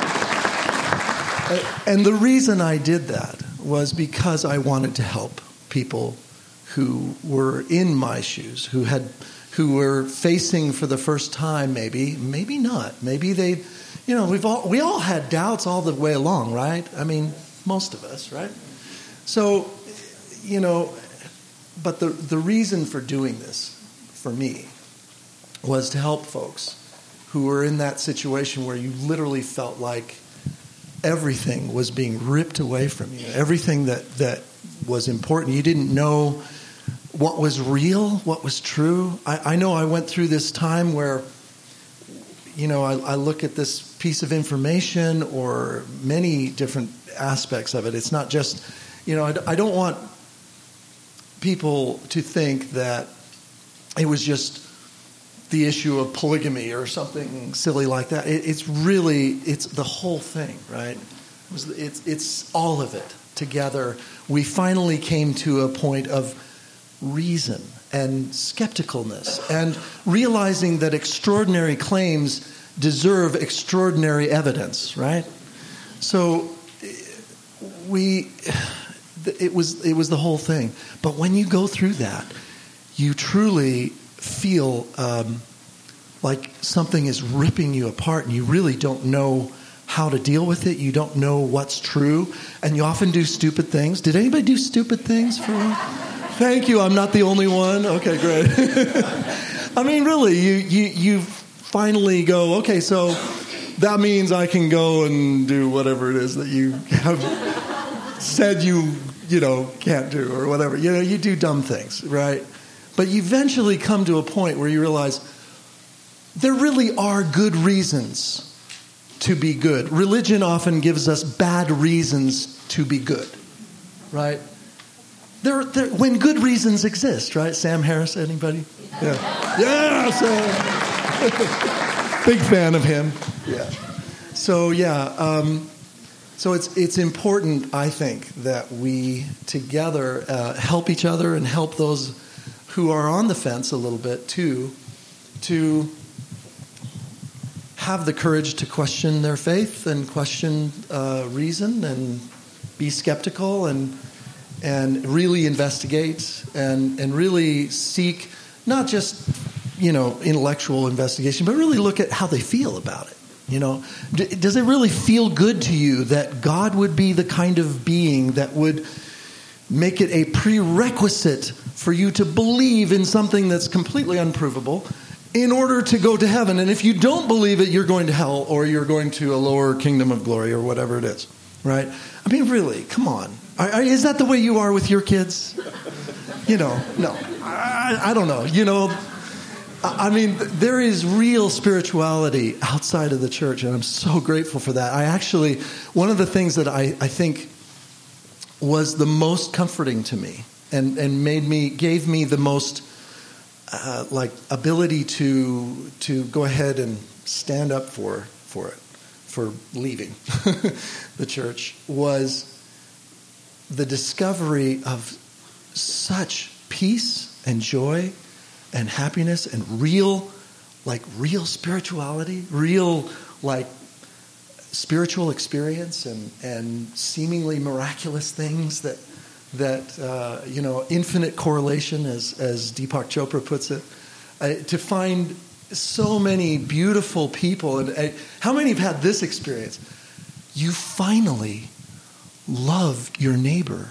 guys. And the reason I did that was because I wanted to help people who were in my shoes, who had, who were facing for the first time, maybe, maybe not, maybe they. You know, we've all we all had doubts all the way along, right? I mean, most of us, right? So, you know, but the the reason for doing this, for me, was to help folks who were in that situation where you literally felt like everything was being ripped away from you, everything that, that was important. You didn't know what was real, what was true. I, I know I went through this time where, you know, I, I look at this piece of information or many different aspects of it. It's not just, you know, I, I don't want people to think that it was just the issue of polygamy or something silly like that. It, it's really, it's the whole thing, right? It was, it's, it's all of it together. We finally came to a point of reason and skepticalness and realizing that extraordinary claims deserve extraordinary evidence, right? So we, it was it was the whole thing. But when you go through that, you truly feel um, like something is ripping you apart, and you really don't know how to deal with it. You don't know what's true, and you often do stupid things. Did anybody do stupid things for a Thank you. I'm not the only one. Okay, great. I mean, really, you, you you finally go, okay, so that means I can go and do whatever it is that you have said you, you know, can't do or whatever. You know, you do dumb things, right? But you eventually come to a point where you realize there really are good reasons to be good. Religion often gives us bad reasons to be good, right? There, there, when good reasons exist, right? Sam Harris, anybody? Yeah, yeah, Sam. Big fan of him. Yeah. So yeah, um, so it's it's important, I think, that we together uh, help each other and help those who are on the fence a little bit too, to have the courage to question their faith and question uh, reason and be skeptical and. and really investigate and, and really seek not just, you know, intellectual investigation, but really look at how they feel about it. You know, D- does it really feel good to you that God would be the kind of being that would make it a prerequisite for you to believe in something that's completely unprovable in order to go to heaven? And if you don't believe it, you're going to hell or you're going to a lower kingdom of glory or whatever it is, right? I mean, really, come on. Is that the way you are with your kids? You know, no. I, I don't know. You know, I mean, there is real spirituality outside of the church, and I'm so grateful for that. I actually, one of the things that I, I think was the most comforting to me and, and made me, gave me the most, uh, like, ability to to go ahead and stand up for, for it, for leaving the church was the discovery of such peace and joy and happiness and real, like real spirituality, real like spiritual experience and, and seemingly miraculous things that, that uh, you know, infinite correlation, as, as Deepak Chopra puts it, uh, to find so many beautiful people. And uh, how many have had this experience? You finally love your neighbor.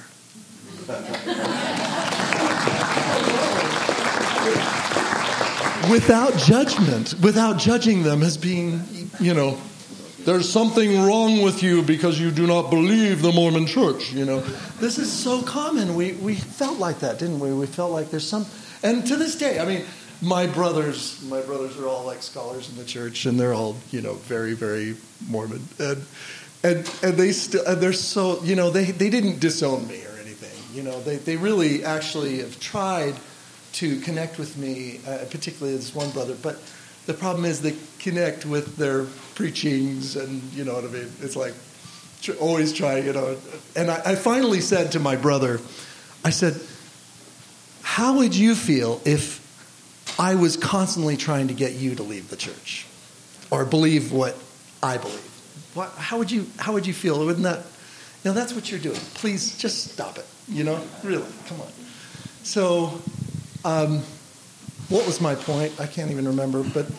Without judgment, without judging them as being, you know, there's something wrong with you because you do not believe the Mormon church, you know. This is so common. We we felt like that, didn't we? We felt like there's some, and to this day, I mean, my brothers, my brothers are all like scholars in the church, and they're all, you know, very, very Mormon. And And and they still and they're so, you know, they, they didn't disown me or anything. You know, they, they really actually have tried to connect with me, uh, particularly this one brother. But the problem is they connect with their preachings, and you know what I mean. It's like tr- always try, you know. And I, I finally said to my brother, I said, "How would you feel if I was constantly trying to get you to leave the church or believe what I believe? What, how would you how would you feel? Wouldn't that, you know, that's what you're doing. Please just stop it. You know, really, come on." So, um, what was my point? I can't even remember. But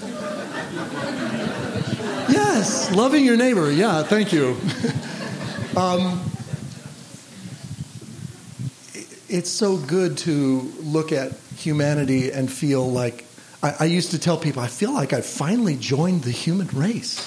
yes, loving your neighbor. Yeah, thank you. um, it's so good to look at humanity and feel like I, I used to tell people, I feel like I finally joined the human race.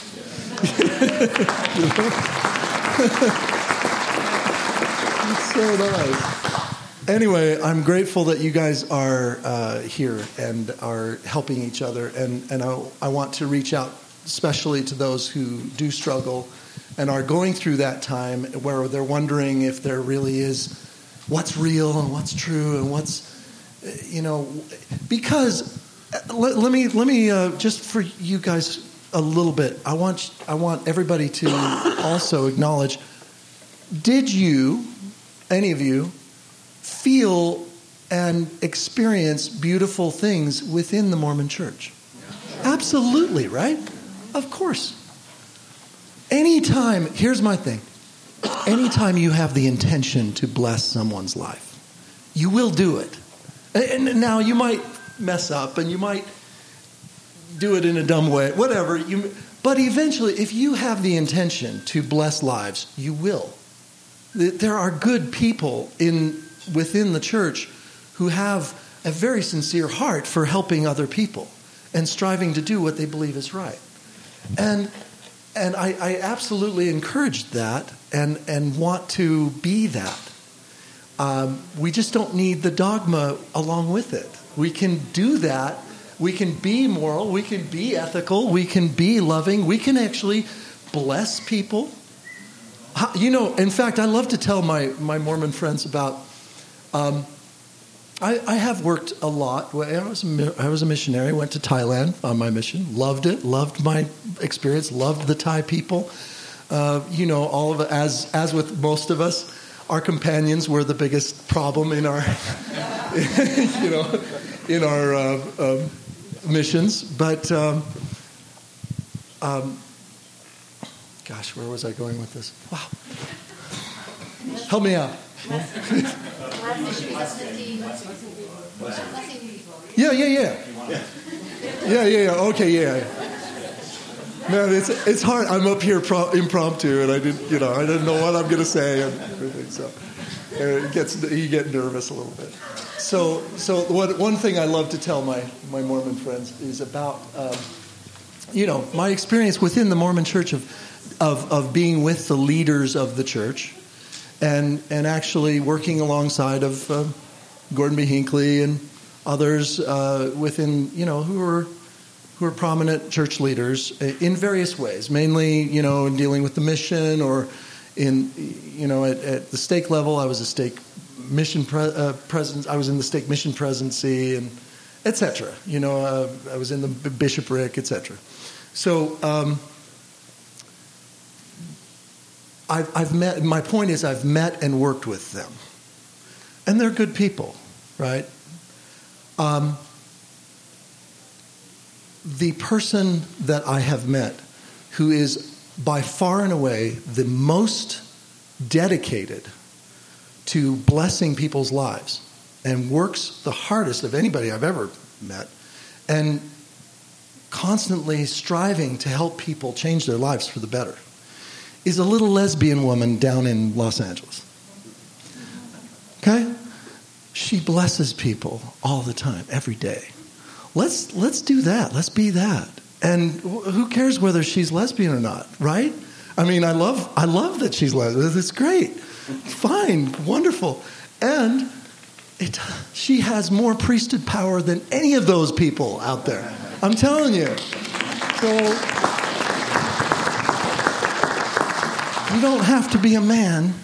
It's so nice. Anyway, I'm grateful that you guys are uh, here and are helping each other, and, and I, I want to reach out especially to those who do struggle and are going through that time where they're wondering if there really is what's real and what's true and what's, you know, because let, let me let me uh, just for you guys a little bit. I want I want everybody to also acknowledge. Did you, any of you, feel and experience beautiful things within the Mormon Church? Absolutely, right? Of course. Anytime, here's my thing. anytime you have the intention to bless someone's life, you will do it. And now you might mess up and you might do it in a dumb way, whatever. You, but eventually, if you have the intention to bless lives, you will. There are good people in within the church who have a very sincere heart for helping other people and striving to do what they believe is right. And and I, I absolutely encourage that and, and want to be that. Um, we just don't need the dogma along with it. We can do that. We can be moral. We can be ethical. We can be loving. We can actually bless people. You know, in fact, I love to tell my, my Mormon friends about... Um, I, I have worked a lot. I was a, I was a missionary. Went to Thailand on my mission. Loved it. Loved my experience. Loved the Thai people. Uh, you know, all of it, as as with most of us, our companions were the biggest problem in our, you know, in our uh, uh, missions. But, um, um, gosh, where was I going with this? Wow. Help me out. Yeah, yeah, yeah. Yeah, yeah, yeah. Okay, yeah. Man, it's it's hard. I'm up here pro- impromptu, and I didn't, you know, I didn't know what I'm going to say and everything. So it gets you get nervous a little bit. So so what, one thing I love to tell my my Mormon friends is about, um, you know, my experience within the Mormon Church of of of being with the leaders of the church. And and actually working alongside of uh, Gordon B. Hinckley and others uh, within, you know, who are who are prominent church leaders in various ways. Mainly, you know, in dealing with the mission or in, you know, at, at the stake level. I was a stake mission pre- uh, president. I was in the stake mission presidency and et cetera. You know, uh, I was in the bishopric, et cetera. So. Um, I've, I've met, my point is I've met and worked with them. And they're good people, right? Um, the person that I have met who is by far and away the most dedicated to blessing people's lives and works the hardest of anybody I've ever met and constantly striving to help people change their lives for the better is a little lesbian woman down in Los Angeles. Okay? She blesses people all the time, every day. Let's let's do that. Let's be that. And who cares whether she's lesbian or not, right? I mean, I love I love that she's lesbian. It's great. Fine. Wonderful. And it, she has more priesthood power than any of those people out there. I'm telling you. So... You don't have to be a man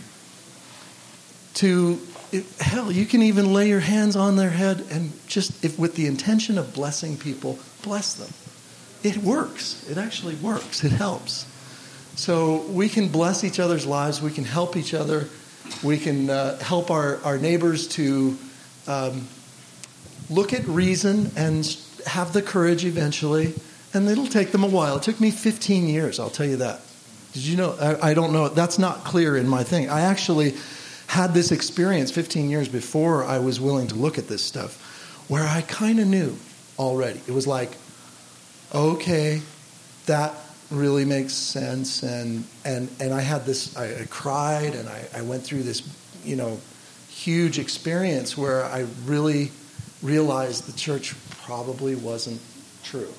to, if, hell, you can even lay your hands on their head and just, if with the intention of blessing people, bless them. It works. It actually works. It helps. So we can bless each other's lives. We can help each other. We can uh, help our, our neighbors to um, look at reason and have the courage eventually. And it'll take them a while. It took me fifteen years, I'll tell you that. Did you know? I, I don't know. That's not clear in my thing. I actually had this experience fifteen years before I was willing to look at this stuff where I kind of knew already. It was like, okay, that really makes sense. And and, and I had this, I, I cried and I, I went through this, you know, huge experience where I really realized the church probably wasn't true.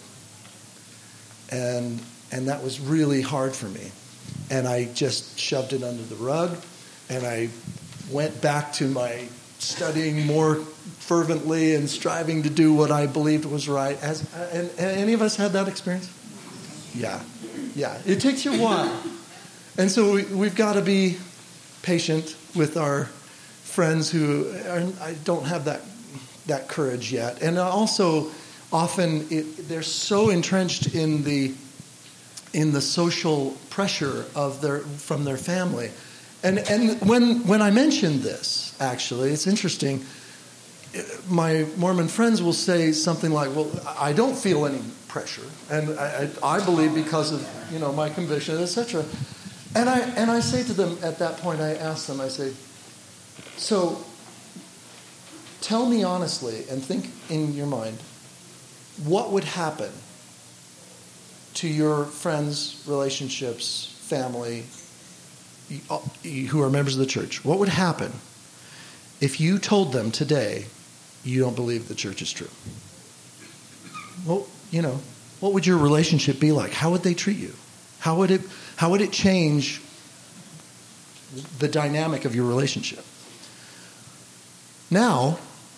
And and that was really hard for me. And I just shoved it under the rug, and I went back to my studying more fervently and striving to do what I believed was right. As and, and any of us had that experience? Yeah, yeah. It takes you a while, and so we, we've got to be patient with our friends who are, I don't have that that courage yet, and also often it, they're so entrenched in the in the social pressure of their from their family. And and when when I mentioned this, actually, it's interesting, my Mormon friends will say something like, well, I don't feel any pressure. And I, I believe because of, you know, my conviction, et cetera. And I and I say to them at that point, I ask them, I say, so tell me honestly and think in your mind, what would happen to your friends, relationships, family, who are members of the church? What would happen if you told them today you don't believe the church is true? Well, you know, what would your relationship be like? How would they treat you? How would it how would it change the dynamic of your relationship? Now,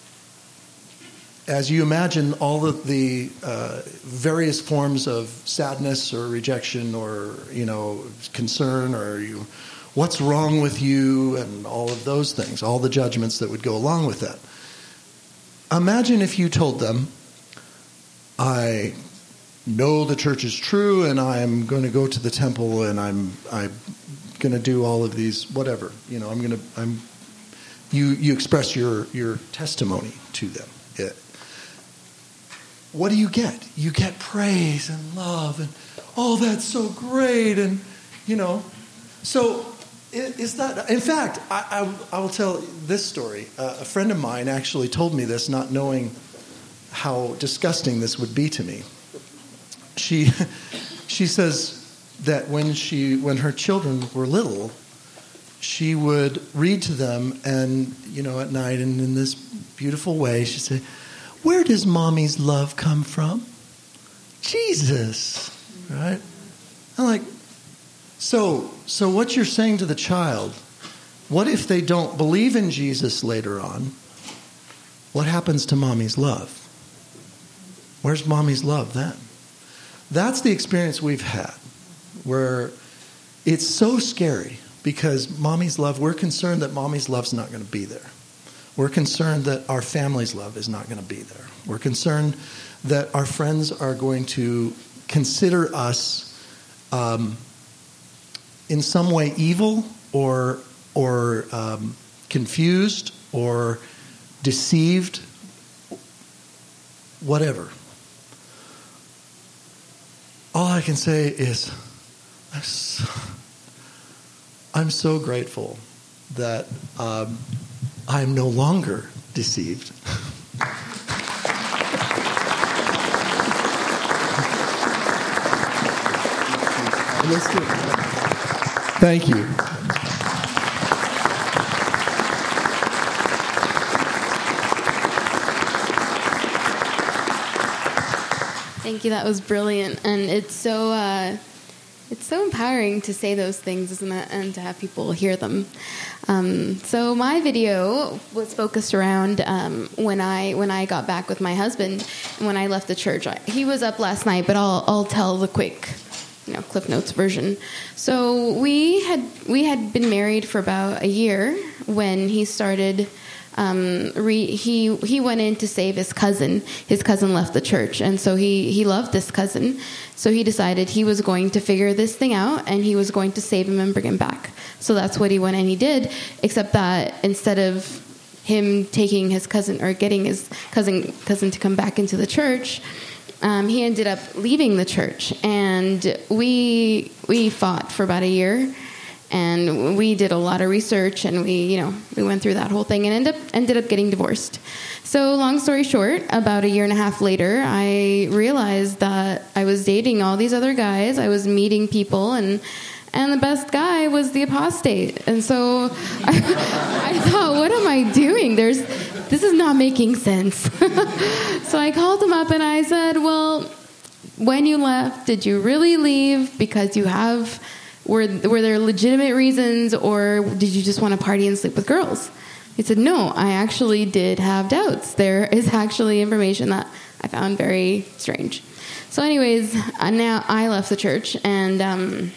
as you imagine all of the uh, various forms of sadness or rejection or, you know, concern or you, what's wrong with you and all of those things, all the judgments that would go along with that. Imagine if you told them, I know the church is true and I'm going to go to the temple and I'm I'm going to do all of these, whatever, you know, I'm going to, I'm, you, you express your, your testimony to them. It, what do you get? You get praise and love and, oh, that's so great. And, you know, so is that, in fact, I, I, I will tell this story. Uh, a friend of mine actually told me this, not knowing how disgusting this would be to me. She, she says that when she, when her children were little, she would read to them and, you know, at night and in this beautiful way, she'd say, where does mommy's love come from? Jesus, right? I'm like, so, so what you're saying to the child, what if they don't believe in Jesus later on? What happens to mommy's love? Where's mommy's love then? That's the experience we've had, where it's so scary because mommy's love, we're concerned that mommy's love's not going to be there. We're concerned that our family's love is not going to be there. We're concerned that our friends are going to consider us um, in some way evil or or um, confused or deceived, whatever. All I can say is I'm so, I'm so grateful that um, I'm no longer deceived. Thank you. Thank you. That was brilliant, and it's so uh, it's so empowering to say those things, isn't it? And to have people hear them. Um, so my video was focused around um, when I when I got back with my husband and when I left the church. I, he was up last night, but I'll I'll tell the quick, you know, Cliff Notes version. So we had we had been married for about a year when he started. Um, re, he he went in to save his cousin. His cousin left the church, and so he, he loved this cousin. So he decided he was going to figure this thing out, and he was going to save him and bring him back. So that's what he went and he did, except that instead of him taking his cousin or getting his cousin cousin to come back into the church, um, he ended up leaving the church. And we we fought for about a year. And we did a lot of research, and we, you know, we went through that whole thing and ended up ended up getting divorced. So, long story short, about a year and a half later, I realized that I was dating all these other guys. I was meeting people, and and the best guy was the apostate. And so, I, I thought, what am I doing? There's this is not making sense. So I called him up and I said, well, when you left, did you really leave because you have Were were there legitimate reasons, or did you just want to party and sleep with girls? He said, no, I actually did have doubts. There is actually information that I found very strange. So anyways, uh, now I left the church, and um,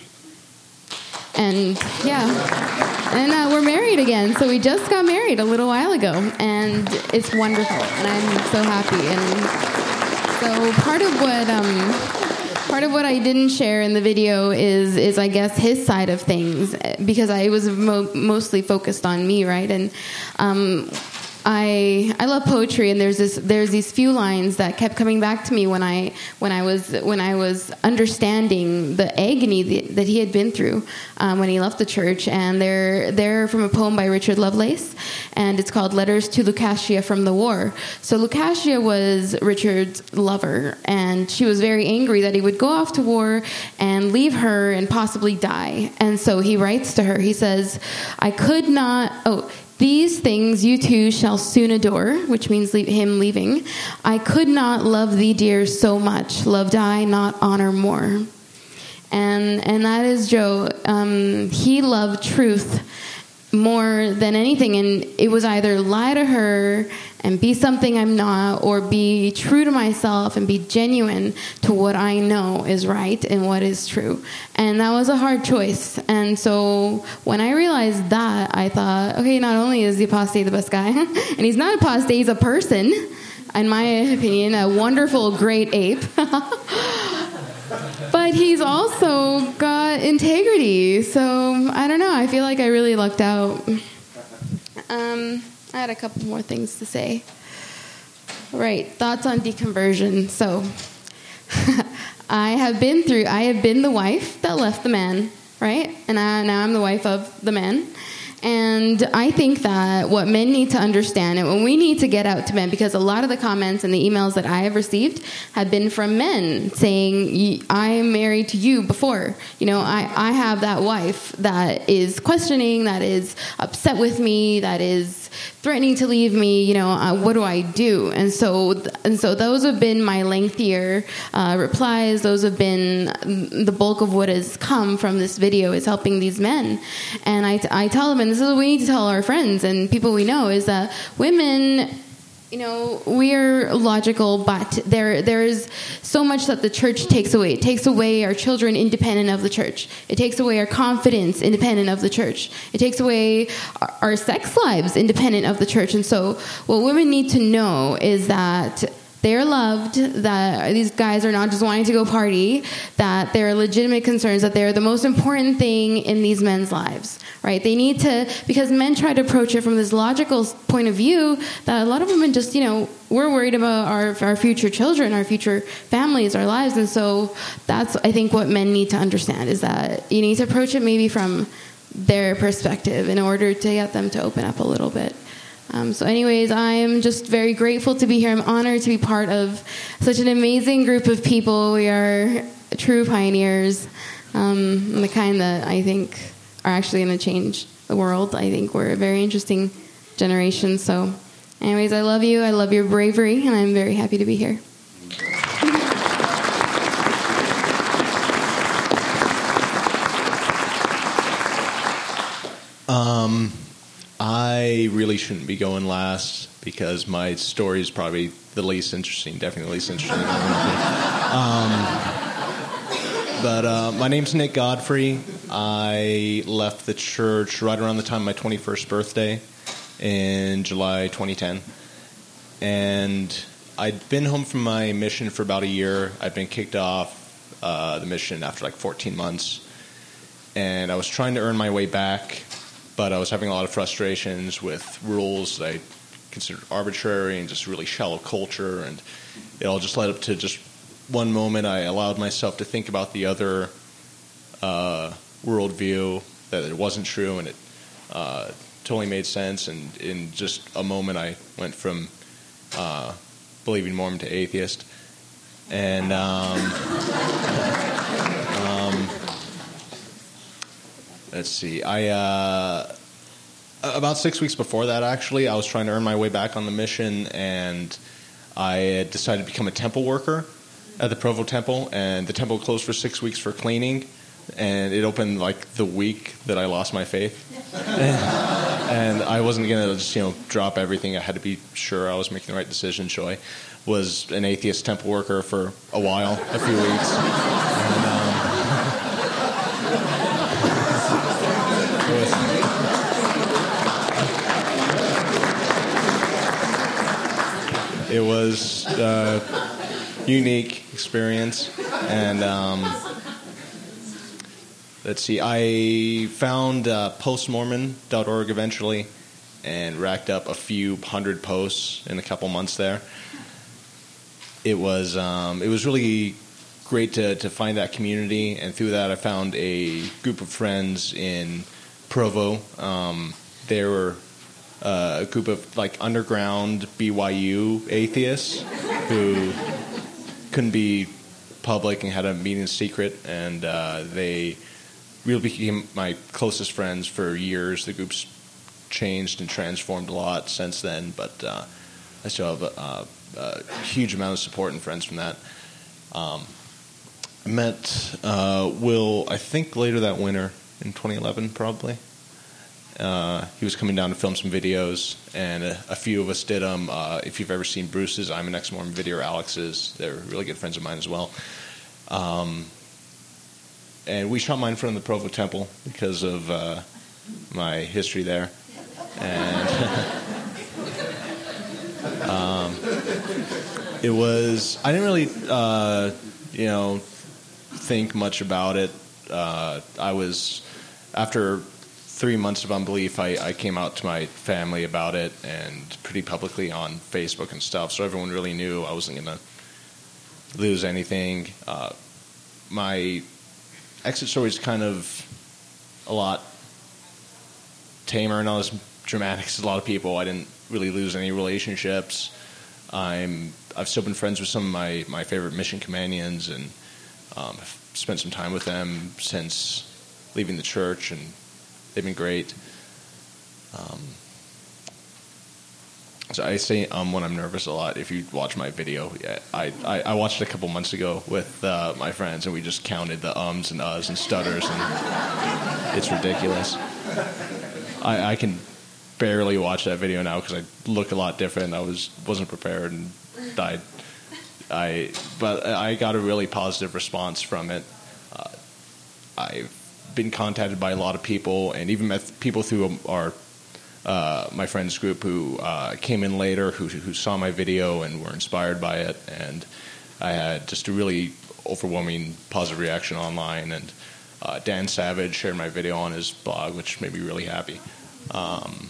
and yeah, and uh, we're married again. So we just got married a little while ago, and it's wonderful, and I'm so happy. And so part of what... Um, Part of what I didn't share in the video is, is I guess, his side of things, because I was mo- mostly focused on me, right? And um, I I love poetry, and there's this there's these few lines that kept coming back to me when I when I was when I was understanding the agony that, that he had been through um, when he left the church, and they're they're from a poem by Richard Lovelace, and it's called "Letters to Lucasia from the War." So Lucasia was Richard's lover, and she was very angry that he would go off to war and leave her and possibly die. And so he writes to her. He says, "I could not." Oh. These things you too shall soon adore, which means leave, him leaving. I could not love thee, dear, so much. Loved I not honor more. And and that is Joe. Um, he loved truth more than anything. And it was either lie to her and be something I'm not, or be true to myself and be genuine to what I know is right and what is true. And that was a hard choice. And so when I realized that, I thought, okay, not only is the apostate the best guy, and he's not apostate, he's a person, in my opinion, a wonderful, great ape. But he's also got integrity. So I don't know. I feel like I really lucked out. Um... I had a couple more things to say. Right, thoughts on deconversion. So, I have been through, I have been the wife that left the man, right? And I, now I'm the wife of the man. And I think that what men need to understand, and when we need to get out to men, because a lot of the comments and the emails that I have received have been from men saying, I am married to you before. You know, I, I have that wife that is questioning, that is upset with me, that is threatening to leave me. You know, uh, what do I do? And so, and so those have been my lengthier uh, replies. Those have been the bulk of what has come from this video, is helping these men. And I, I tell them, and this is what we need to tell our friends and people we know, is that women, you know, we are logical, but there there is so much that the church takes away. It takes away our children independent of the church. It takes away our confidence independent of the church. It takes away our, our sex lives independent of the church. And so what women need to know is that they're loved, that these guys are not just wanting to go party, that there are legitimate concerns, that they're the most important thing in these men's lives, right? They need to, because men try to approach it from this logical point of view, that a lot of women just, you know, we're worried about our, our future children, our future families, our lives. And so that's, I think, what men need to understand, is that you need to approach it maybe from their perspective in order to get them to open up a little bit. Um, so anyways, I'm just very grateful to be here. I'm honored to be part of such an amazing group of people. We are true pioneers, um, the kind that I think are actually going to change the world. I think we're a very interesting generation. So anyways, I love you. I love your bravery, and I'm very happy to be here. Um... I really shouldn't be going last because my story is probably the least interesting, definitely the least interesting. um, but uh, my name's Nick Godfrey. I left the church right around the time of my twenty-first birthday in July twenty ten. And I'd been home from my mission for about a year. I'd been kicked off uh, the mission after like fourteen months. And I was trying to earn my way back, but I was having a lot of frustrations with rules that I considered arbitrary and just really shallow culture, and it all just led up to just one moment I allowed myself to think about the other uh, worldview, that it wasn't true, and it uh, totally made sense, and in just a moment I went from uh, believing Mormon to atheist. And um, um, let's see. I uh, about six weeks before that, actually, I was trying to earn my way back on the mission, and I had decided to become a temple worker at the Provo Temple, and the temple closed for six weeks for cleaning, and it opened like the week that I lost my faith. And I wasn't going to just, you know, drop everything. I had to be sure I was making the right decision, so I was an atheist temple worker for a while, a few weeks. And, um, it was, it was a unique experience, and um, let's see, I found uh, post mormon dot org eventually, and racked up a few hundred posts in a couple months there. It was um, it was really great to, to find that community, and through that I found a group of friends in Provo. Um, they were uh, a group of like underground B Y U atheists who couldn't be public and had a meeting secret, and uh, they really became my closest friends for years. The group's changed and transformed a lot since then, but uh, I still have a, a huge amount of support and friends from that. Um, I met uh, Will, I think, later that winter in twenty eleven, probably. Uh, he was coming down to film some videos, and a, a few of us did them. Uh, if you've ever seen Bruce's I'm an Ex-Mormon video, or Alex's, they're really good friends of mine as well. Um, and we shot mine in front of the Provo Temple because of uh, my history there. And um, it was, I didn't really, uh, you know, think much about it. Uh, I was, after three months of unbelief, I, I came out to my family about it, and pretty publicly on Facebook and stuff, so everyone really knew I wasn't going to lose anything. Uh, my exit story is kind of a lot tamer, not as dramatic as a lot of people. I didn't really lose any relationships. I'm, I've still been friends with some of my, my favorite mission companions, and um, I've spent some time with them since leaving the church, and they've been great. Um, so I say um, when I'm nervous a lot. If you watch my video, yeah, I, I, I watched it a couple months ago with uh, my friends, and we just counted the ums and uhs and stutters, and it's ridiculous. I, I can barely watch that video now because I look a lot different. I was wasn't prepared and died. I but I got a really positive response from it. Uh, I've been contacted by a lot of people, and even met people through our uh, my friends group who uh, came in later, who who saw my video and were inspired by it, and I had just a really overwhelming positive reaction online. And uh, Dan Savage shared my video on his blog, which made me really happy. Um,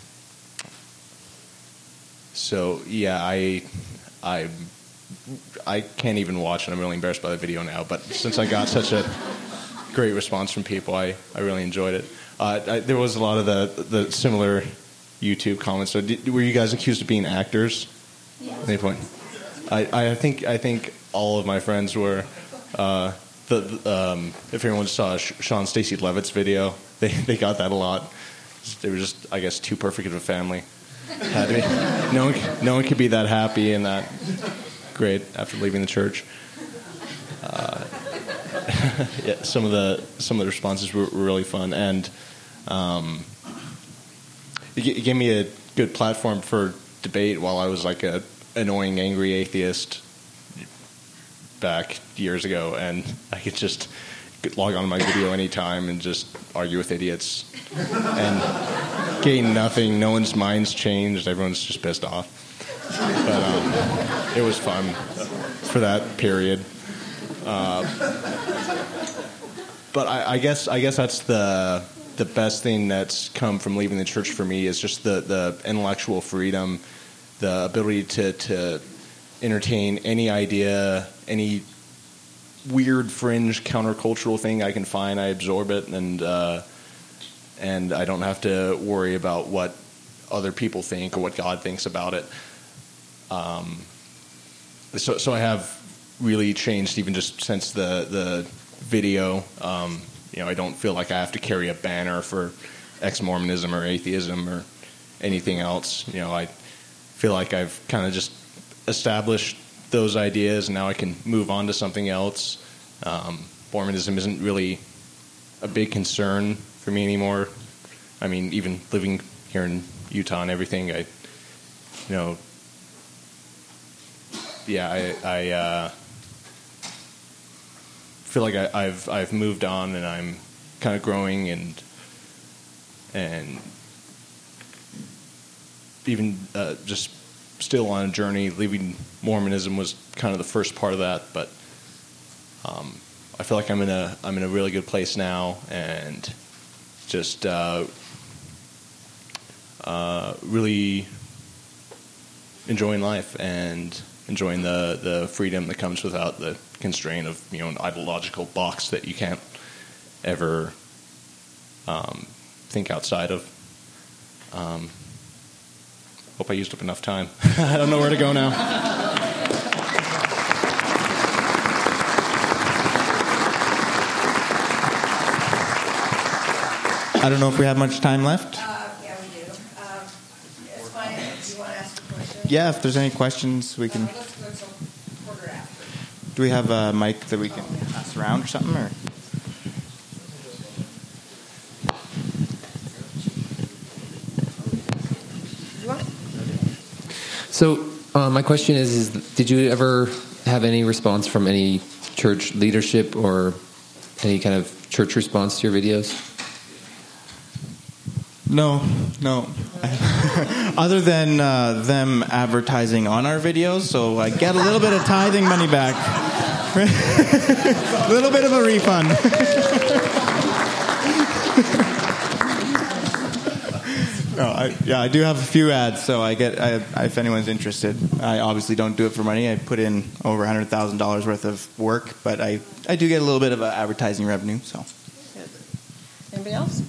so yeah, I I I can't even watch it. I'm really embarrassed by the video now, but since I got such a great response from people, I, I really enjoyed it. Uh, I, there was a lot of the, the similar YouTube comments. So did, were you guys accused of being actors? Yes. At any point? I, I think I think all of my friends were. Uh, the, the um, if anyone saw Sean Stacey Levitt's video, they they got that a lot. They were just, I guess, too perfect of a family. Had to be. No one, no one could be that happy and that great after leaving the church. Uh, yeah, some of the some of the responses were, were really fun, and um, it, it gave me a good platform for debate while I was like a annoying, angry atheist back years ago, and I could just log on to my video anytime and just argue with idiots and gain nothing. No one's mind's changed. Everyone's just pissed off. But um, it was fun for that period. Uh, but I, I guess I guess that's the the best thing that's come from leaving the church for me is just the, the intellectual freedom, the ability to to entertain any idea, any weird fringe countercultural thing I can find. I absorb it, and uh, and I don't have to worry about what other people think or what God thinks about it. Um, so so I have really changed even just since the the video. Um, you know, I don't feel like I have to carry a banner for ex-Mormonism or atheism or anything else. You know, I feel like I've kind of just established those ideas, and now I can move on to something else. Um, Mormonism isn't really a big concern for me anymore. I mean, even living here in Utah and everything, I, you know, yeah, I, I uh, feel like I, I've I've moved on, and I'm kind of growing, and and even uh, just still on a journey. Leaving Mormonism was kind of the first part of that, but um, I feel like I'm in a I'm in a really good place now, and just uh, uh, really enjoying life and enjoying the, the freedom that comes without the constraint of, you know, an ideological box that you can't ever um, think outside of. Um, hope I used up enough time. I don't know where to go now. I don't know if we have much time left. Uh, yeah, we do. Um, it's fine. Do you want to ask a question? Yeah, if there's any questions, we can. Uh, let's go till quarter after. Do we have a mic that we can pass around or something? Or? You want? So uh, my question is, is, did you ever have any response from any church leadership or any kind of church response to your videos? No, no. Other than uh, them advertising on our videos, so I get a little bit of tithing money back. A little bit of a refund. No, I, yeah, I do have a few ads, so I get. I, if anyone's interested, I obviously don't do it for money. I put in over a hundred thousand dollars worth of work, but I, I do get a little bit of uh, advertising revenue. So, Anybody else?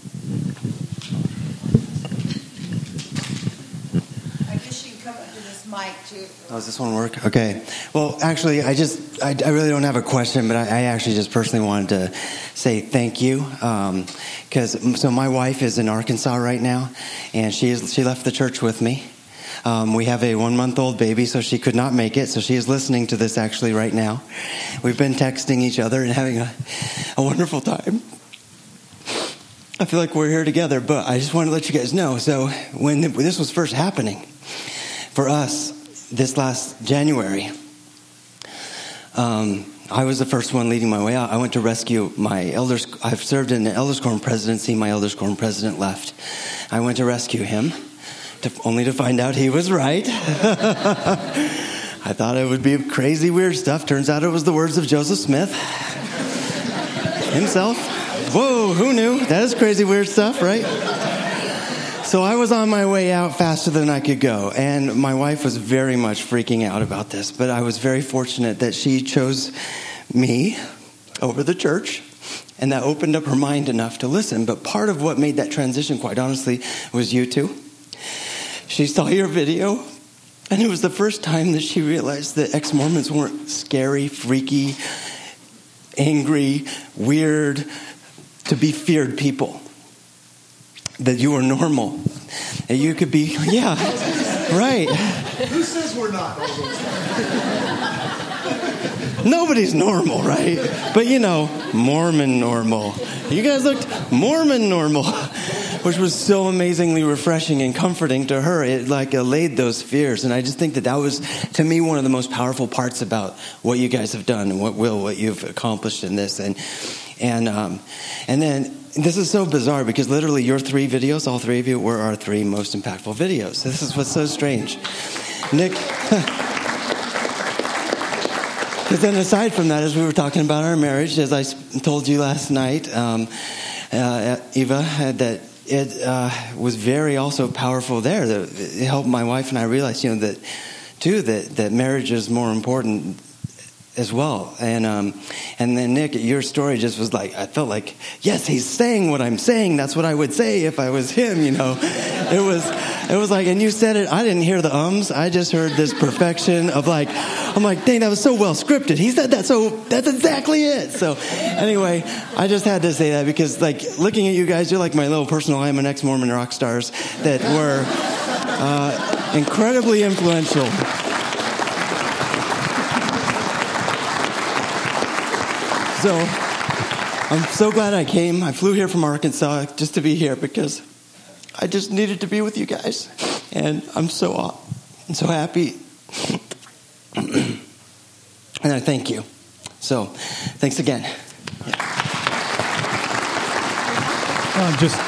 I guess you can come up to this mic too. Oh, does this one work? Okay. Well, actually, I just, I, I really don't have a question, but I, I actually just personally wanted to say thank you. Because, um, so my wife is in Arkansas right now, and she is, she left the church with me. Um, we have a one-month-old baby, so she could not make it, so she is listening to this actually right now. We've been texting each other and having a, a wonderful time. I feel like we're here together, but I just want to let you guys know. So when this was first happening for us, this last January, um, I was the first one leading my way out. I went to rescue my elders. I've served in the elders quorum presidency. My elders quorum president left. I went to rescue him, to, only to find out he was right. I thought it would be crazy, weird stuff. Turns out it was the words of Joseph Smith himself. Whoa, who knew? That is crazy, weird stuff, right? So I was on my way out faster than I could go, and my wife was very much freaking out about this, but I was very fortunate that she chose me over the church, and that opened up her mind enough to listen. But part of what made that transition, quite honestly, was you two. She saw your video, and it was the first time that she realized that ex-Mormons weren't scary, freaky, angry, weird, to be feared people. That you were normal. That you could be, yeah, right. Who says we're not? Nobody's normal, right? But you know, Mormon normal. You guys looked Mormon normal, which was so amazingly refreshing and comforting to her. It like allayed those fears. And I just think that that was, to me, one of the most powerful parts about what you guys have done and what will, what you've accomplished in this. And, and, um, and then, this is so bizarre because literally your three videos, all three of you, were our three most impactful videos. This is what's so strange. Nick, because then aside from that, as we were talking about our marriage, as I told you last night, um, uh, Eva, that it uh, was very also powerful there. That it helped my wife and I realize, you know, that too, that, that marriage is more important as well. And um, and then Nick, your story just was like, I felt like, yes, he's saying what I'm saying. That's what I would say if I was him, you know. It was it was like, and you said it, I didn't hear the ums. I just heard this perfection of like, I'm like, dang, that was so well scripted. He said that, so that's exactly it. So anyway, I just had to say that because like looking at you guys, you're like my little personal I'm an ex-Mormon rock stars that were uh, incredibly influential. So, I'm so glad I came. I flew here from Arkansas just to be here because I just needed to be with you guys. And I'm so, I'm so happy. And I thank you. So, thanks again. Yeah. Uh, just,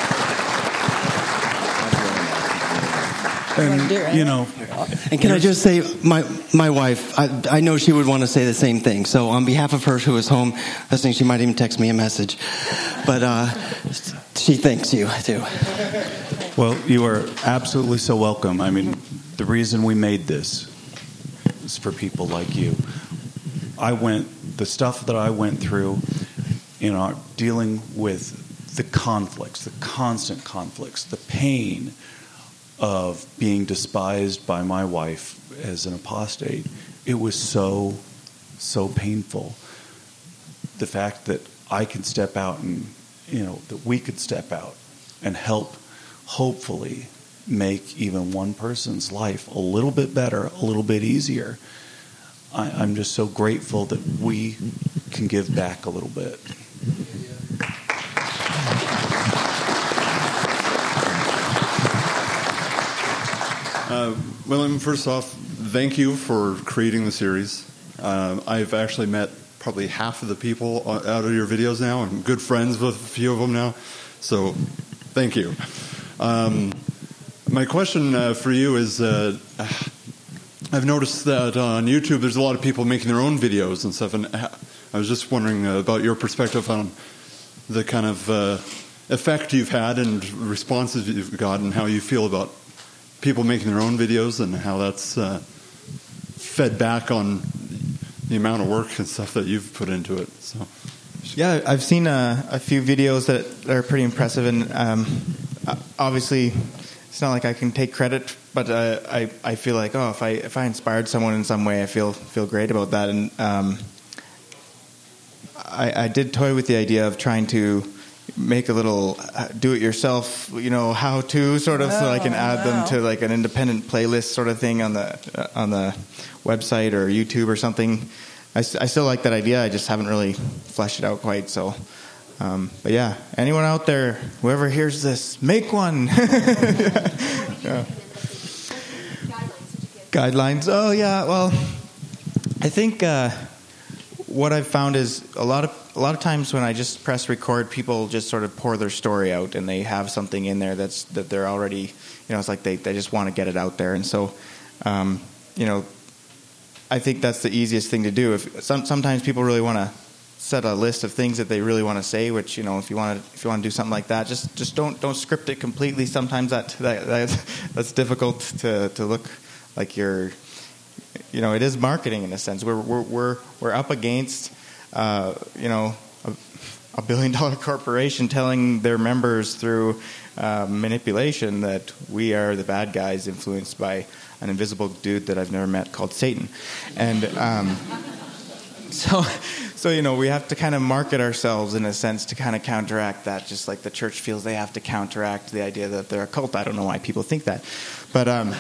and, you know. And can I just say, my my wife, I, I know she would want to say the same thing. So on behalf of her who is home listening, she might even text me a message. But uh, she thanks you too. Well, you are absolutely so welcome. I mean, the reason we made this is for people like you. I went, the stuff that I went through, you know, dealing with the conflicts, the constant conflicts, the pain of being despised by my wife as an apostate. It was so, so painful. The fact that I can step out and, you know, that we could step out and help hopefully make even one person's life a little bit better, a little bit easier. I, I'm just so grateful that we can give back a little bit. Uh, William, first off, thank you for creating the series. Uh, I've actually met probably half of the people out of your videos now. I'm good friends with a few of them now. So thank you. Um, my question uh, for you is, uh, I've noticed that on YouTube there's a lot of people making their own videos and stuff, and I was just wondering about your perspective on the kind of uh, effect you've had and responses you've got and how you feel about people making their own videos and how that's uh, fed back on the amount of work and stuff that you've put into it. So, yeah, I've seen a, a few videos that are pretty impressive, and um, obviously, it's not like I can take credit, but uh, I I feel like oh, if I if I inspired someone in some way, I feel feel great about that, and um, I, I did toy with the idea of trying to make a little do-it-yourself, you know, how-to sort of, oh, so I can add wow. them to like an independent playlist sort of thing on the uh, on the website or YouTube or something. I, I still like that idea. I just haven't really fleshed it out quite. So, um, but yeah, anyone out there, whoever hears this, make one. yeah. Guidelines. Oh yeah. Well, I think uh, what I've found is a lot of a lot of times when I just press record, people just sort of pour their story out, and they have something in there that's that they're already, you know, it's like they, they just want to get it out there, and so, um, you know, I think that's the easiest thing to do. If some, sometimes people really want to set a list of things that they really want to say, which, you know, if you want to if you want to do something like that, just just don't don't script it completely. Sometimes that, that that's, that's difficult to to look like you're, you know, it is marketing in a sense. We're we're we're we're up against, uh, you know, a, a billion dollar corporation telling their members through uh, manipulation that we are the bad guys influenced by an invisible dude that I've never met called Satan, and um, so so you know we have to kind of market ourselves in a sense to kind of counteract that. Just like the church feels they have to counteract the idea that they're a cult. I don't know why people think that, but. Um,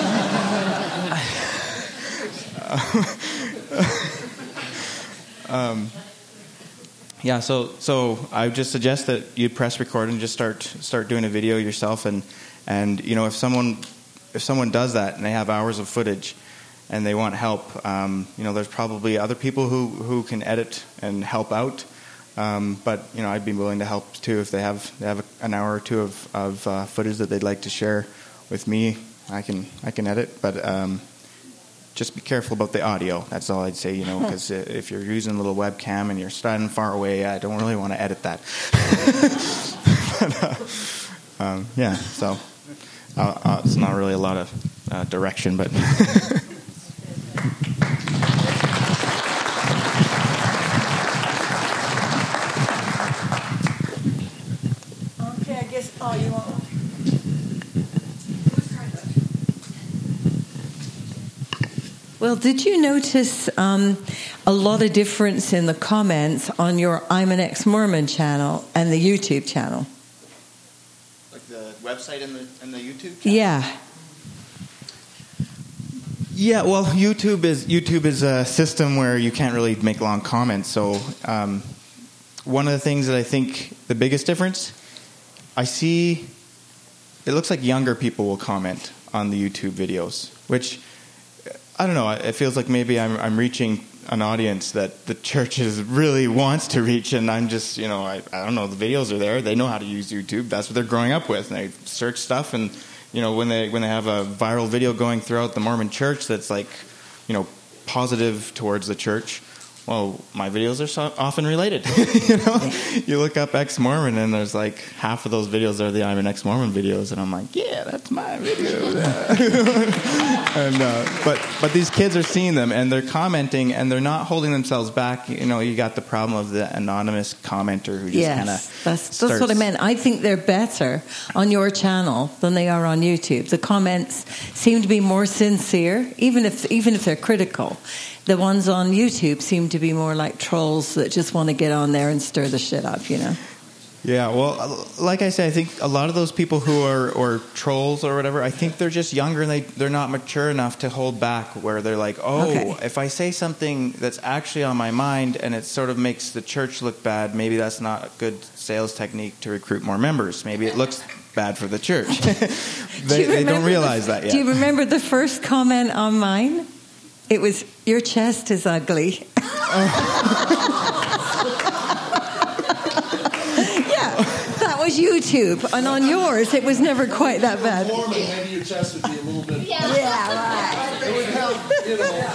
um, yeah, so so I would just suggest that you press record and just start start doing a video yourself, and and you know if someone if someone does that and they have hours of footage and they want help, um, you know there's probably other people who, who can edit and help out, um, but you know I'd be willing to help too if they have they have an hour or two of of uh, footage that they'd like to share with me. I can I can edit, but. Um, Just be careful about the audio. That's all I'd say, you know, because if you're using a little webcam and you're standing far away, I don't really want to edit that. but, uh, um, yeah, so uh, uh, it's not really a lot of uh, direction, but... Okay, I guess, oh, you want... Well, did you notice um, a lot of difference in the comments on your I'm an Ex-Mormon channel and the YouTube channel? Like the website and the, and the YouTube channel? Yeah. Yeah, well, YouTube is YouTube is a system where you can't really make long comments. So um, one of the things that I think the biggest difference, I see, it looks like younger people will comment on the YouTube videos, which... I don't know. It feels like maybe I'm I'm reaching an audience that the church is really wants to reach, and I'm just, you know, I, I don't know. The videos are there. They know how to use YouTube. That's what they're growing up with. And they search stuff, and you know, when they when they have a viral video going throughout the Mormon church that's like, you know, positive towards the church, well, my videos are so often related. You know, you look up ex-Mormon, and there's like half of those videos are the I'm an ex-Mormon videos, and I'm like, yeah, that's my video. and uh, but but these kids are seeing them, and they're commenting, and they're not holding themselves back. You know, you got the problem of the anonymous commenter who just yes, kind of that's that's what I meant. I think they're better on your channel than they are on YouTube. The comments seem to be more sincere, even if even if they're critical. The ones on YouTube seem to be more like trolls that just want to get on there and stir the shit up, you know? Yeah, well, like I said, I think a lot of those people who are or trolls or whatever, I think they're just younger and they, they're not mature enough to hold back, where they're like, oh, okay, if I say something that's actually on my mind and it sort of makes the church look bad, maybe that's not a good sales technique to recruit more members. Maybe it looks bad for the church. they, do they don't realize the, that yet. Do you remember the first comment on mine? It was, your chest is ugly. Yeah, that was YouTube. And on yours, it was never quite that bad. Maybe your chest would be a little bit... Yeah, yeah, right. It would have, you know...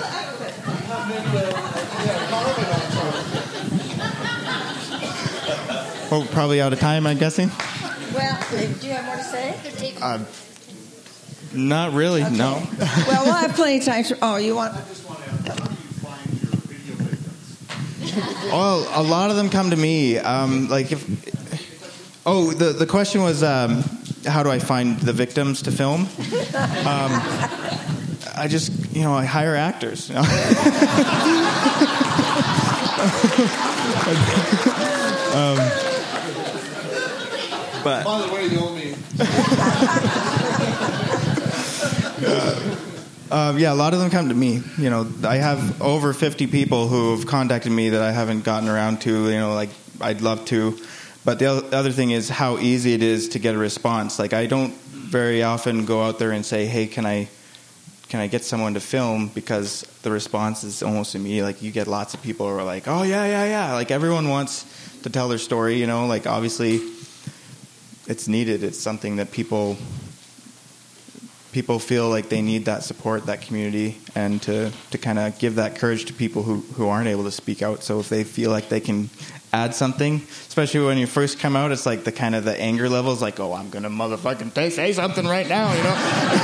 Oh, probably out of time, I'm guessing? Well, do you have more to say? Uh, not really, okay. No. Well, we'll have plenty of time. To, oh, you want... Well, a lot of them come to me. Um, like if, oh, the the question was, um, how do I find the victims to film? Um, I just, you know, I hire actors. You know? um, but by the way, you owe me. uh, Uh, yeah, a lot of them come to me. You know, I have over fifty people who have contacted me that I haven't gotten around to. You know, like I'd love to, but the other thing is how easy it is to get a response. Like I don't very often go out there and say, "Hey, can I, can I get someone to film?" Because the response is almost immediate. Like you get lots of people who are like, "Oh yeah, yeah, yeah." Like everyone wants to tell their story. You know, like obviously, it's needed. It's something that people. People feel like they need that support, that community, and to, to kind of give that courage to people who, who aren't able to speak out. So if they feel like they can add something, especially when you first come out, it's like the kind of the anger levels, like, oh, I'm going to motherfucking say something right now, you know?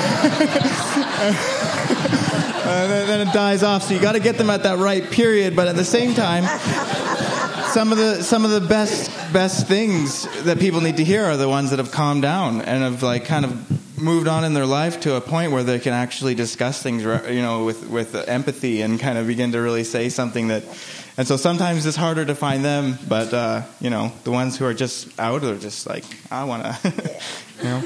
And then, then it dies off. So you got to get them at that right period. But at the same time, some of the some of the best best things that people need to hear are the ones that have calmed down and have like kind of moved on in their life to a point where they can actually discuss things, you know, with with empathy and kind of begin to really say something that. And so sometimes it's harder to find them, but uh, you know, the ones who are just out are just like, I want to, you know.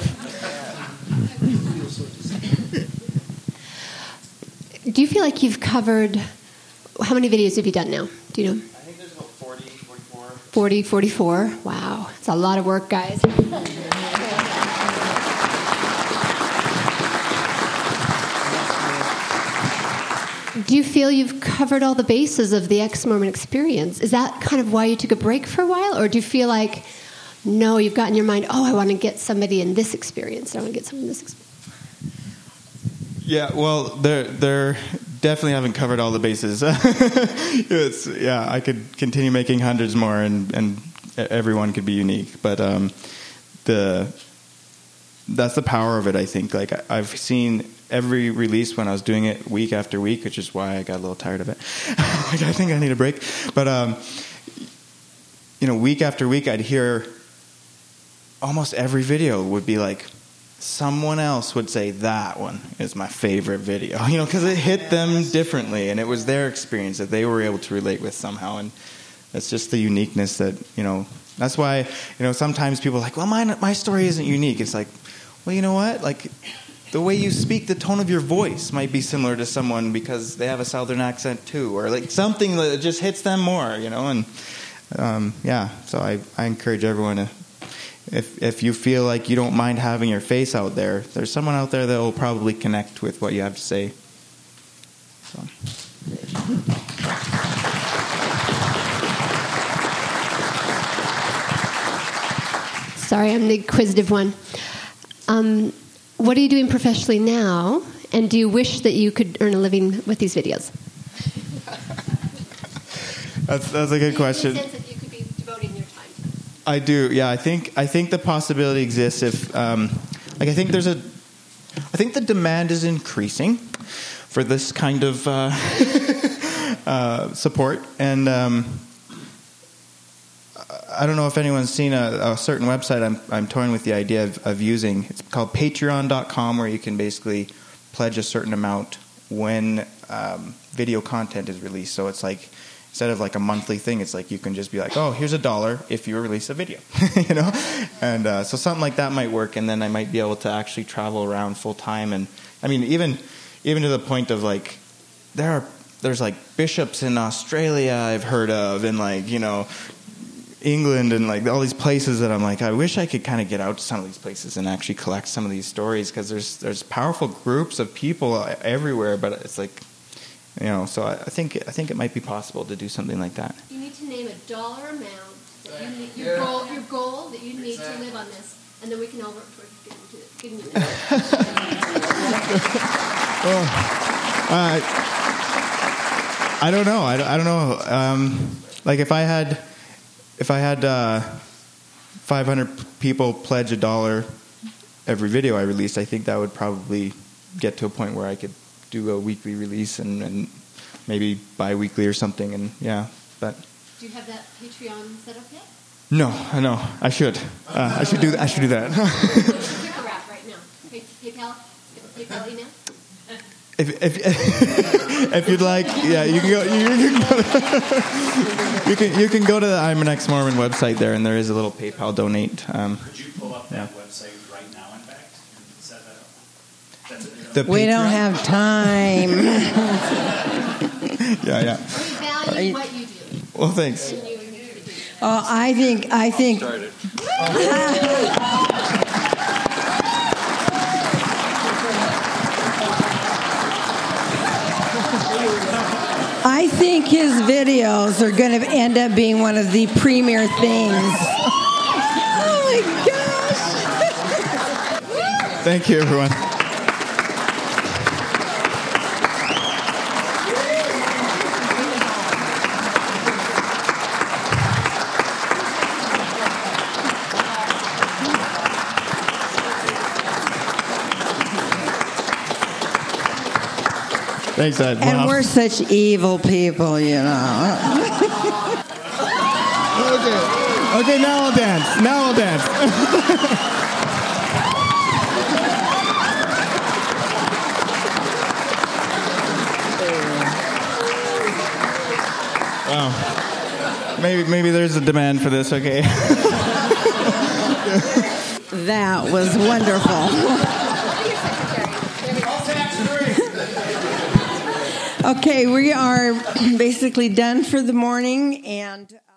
Do you feel like you've covered? How many videos have you done now? Do you know? I think there's about forty, forty-four. forty, forty-four. Wow, it's a lot of work, guys. Do you feel you've covered all the bases of the ex-Mormon experience? Is that kind of why you took a break for a while? Or do you feel like, no, you've got in your mind, oh, I want to get somebody in this experience. I want to get someone in this experience. Yeah, well, they're, they're definitely haven't covered all the bases. It's, yeah, I could continue making hundreds more, and, and everyone could be unique. But um, the that's the power of it, I think. Like, I've seen every release when I was doing it week after week, which is why I got a little tired of it. Like, I think I need a break. But, um, you know, week after week, I'd hear almost every video would be like, someone else would say that one is my favorite video, you know, because it hit them differently, and it was their experience that they were able to relate with somehow, and that's just the uniqueness that, you know, that's why, you know, sometimes people are like, well, my my story isn't unique. It's like, well, you know what, like, the way you speak, the tone of your voice might be similar to someone because they have a southern accent too, or like something that just hits them more, you know, and um, yeah, so I, I encourage everyone to, If if you feel like you don't mind having your face out there, there's someone out there that will probably connect with what you have to say. So. Sorry, I'm the inquisitive one. Um, what are you doing professionally now, and do you wish that you could earn a living with these videos? That's that's a good question. In the sense that you could be devoting your time to this. I do. Yeah, I think I think the possibility exists if, um, like, I think there's a, I think the demand is increasing for this kind of uh, uh, support, and um, I don't know if anyone's seen a, a certain website I'm I'm toying with the idea of, of using. It's called Patreon dot com, where you can basically pledge a certain amount when um, video content is released. So it's like, instead of like a monthly thing, it's like you can just be like, oh, here's a dollar if you release a video, you know? And uh, so something like that might work, and then I might be able to actually travel around full time. And I mean, even even to the point of like, there are there's like bishops in Australia I've heard of, and like, you know, England, and like all these places that I'm like, I wish I could kind of get out to some of these places and actually collect some of these stories, because there's there's powerful groups of people everywhere, but it's like, you know, so I, I think I think it might be possible to do something like that. You need to name a dollar amount that you need, your yeah. goal, your goal that you need exactly. to live on this, and then we can all work towards getting to it. Getting well, uh, I don't know. I, I don't know. Um, like if I had if I had uh, five hundred people pledge a dollar every video I released, I think that would probably get to a point where I could do a weekly release and, and maybe bi-weekly or something, and yeah, but. Do you have that Patreon set up yet? No, I know. I should. Uh, I should do. That. I should do that. Pickle wrap right now. PayPal. PayPal email. If if if you'd like, yeah, you can go. You, you can go. To, you can you can go to the I'm an Ex-Mormon website there, and there is a little PayPal donate. Um, Could you pull up that yeah. website right now, in fact, and set that up? That's The we Patreon? Don't have time. yeah, yeah. We value what you do. Well, thanks. Oh, I think I think. I think his videos are going to end up being one of the premier things. Oh my gosh! Thank you, everyone. Thanks, Ed. And wow. we're such evil people, you know. Okay. Okay, now I'll dance. Now I'll dance. Wow. Maybe maybe there's a demand for this, okay? That was wonderful. Okay, we are basically done for the morning, and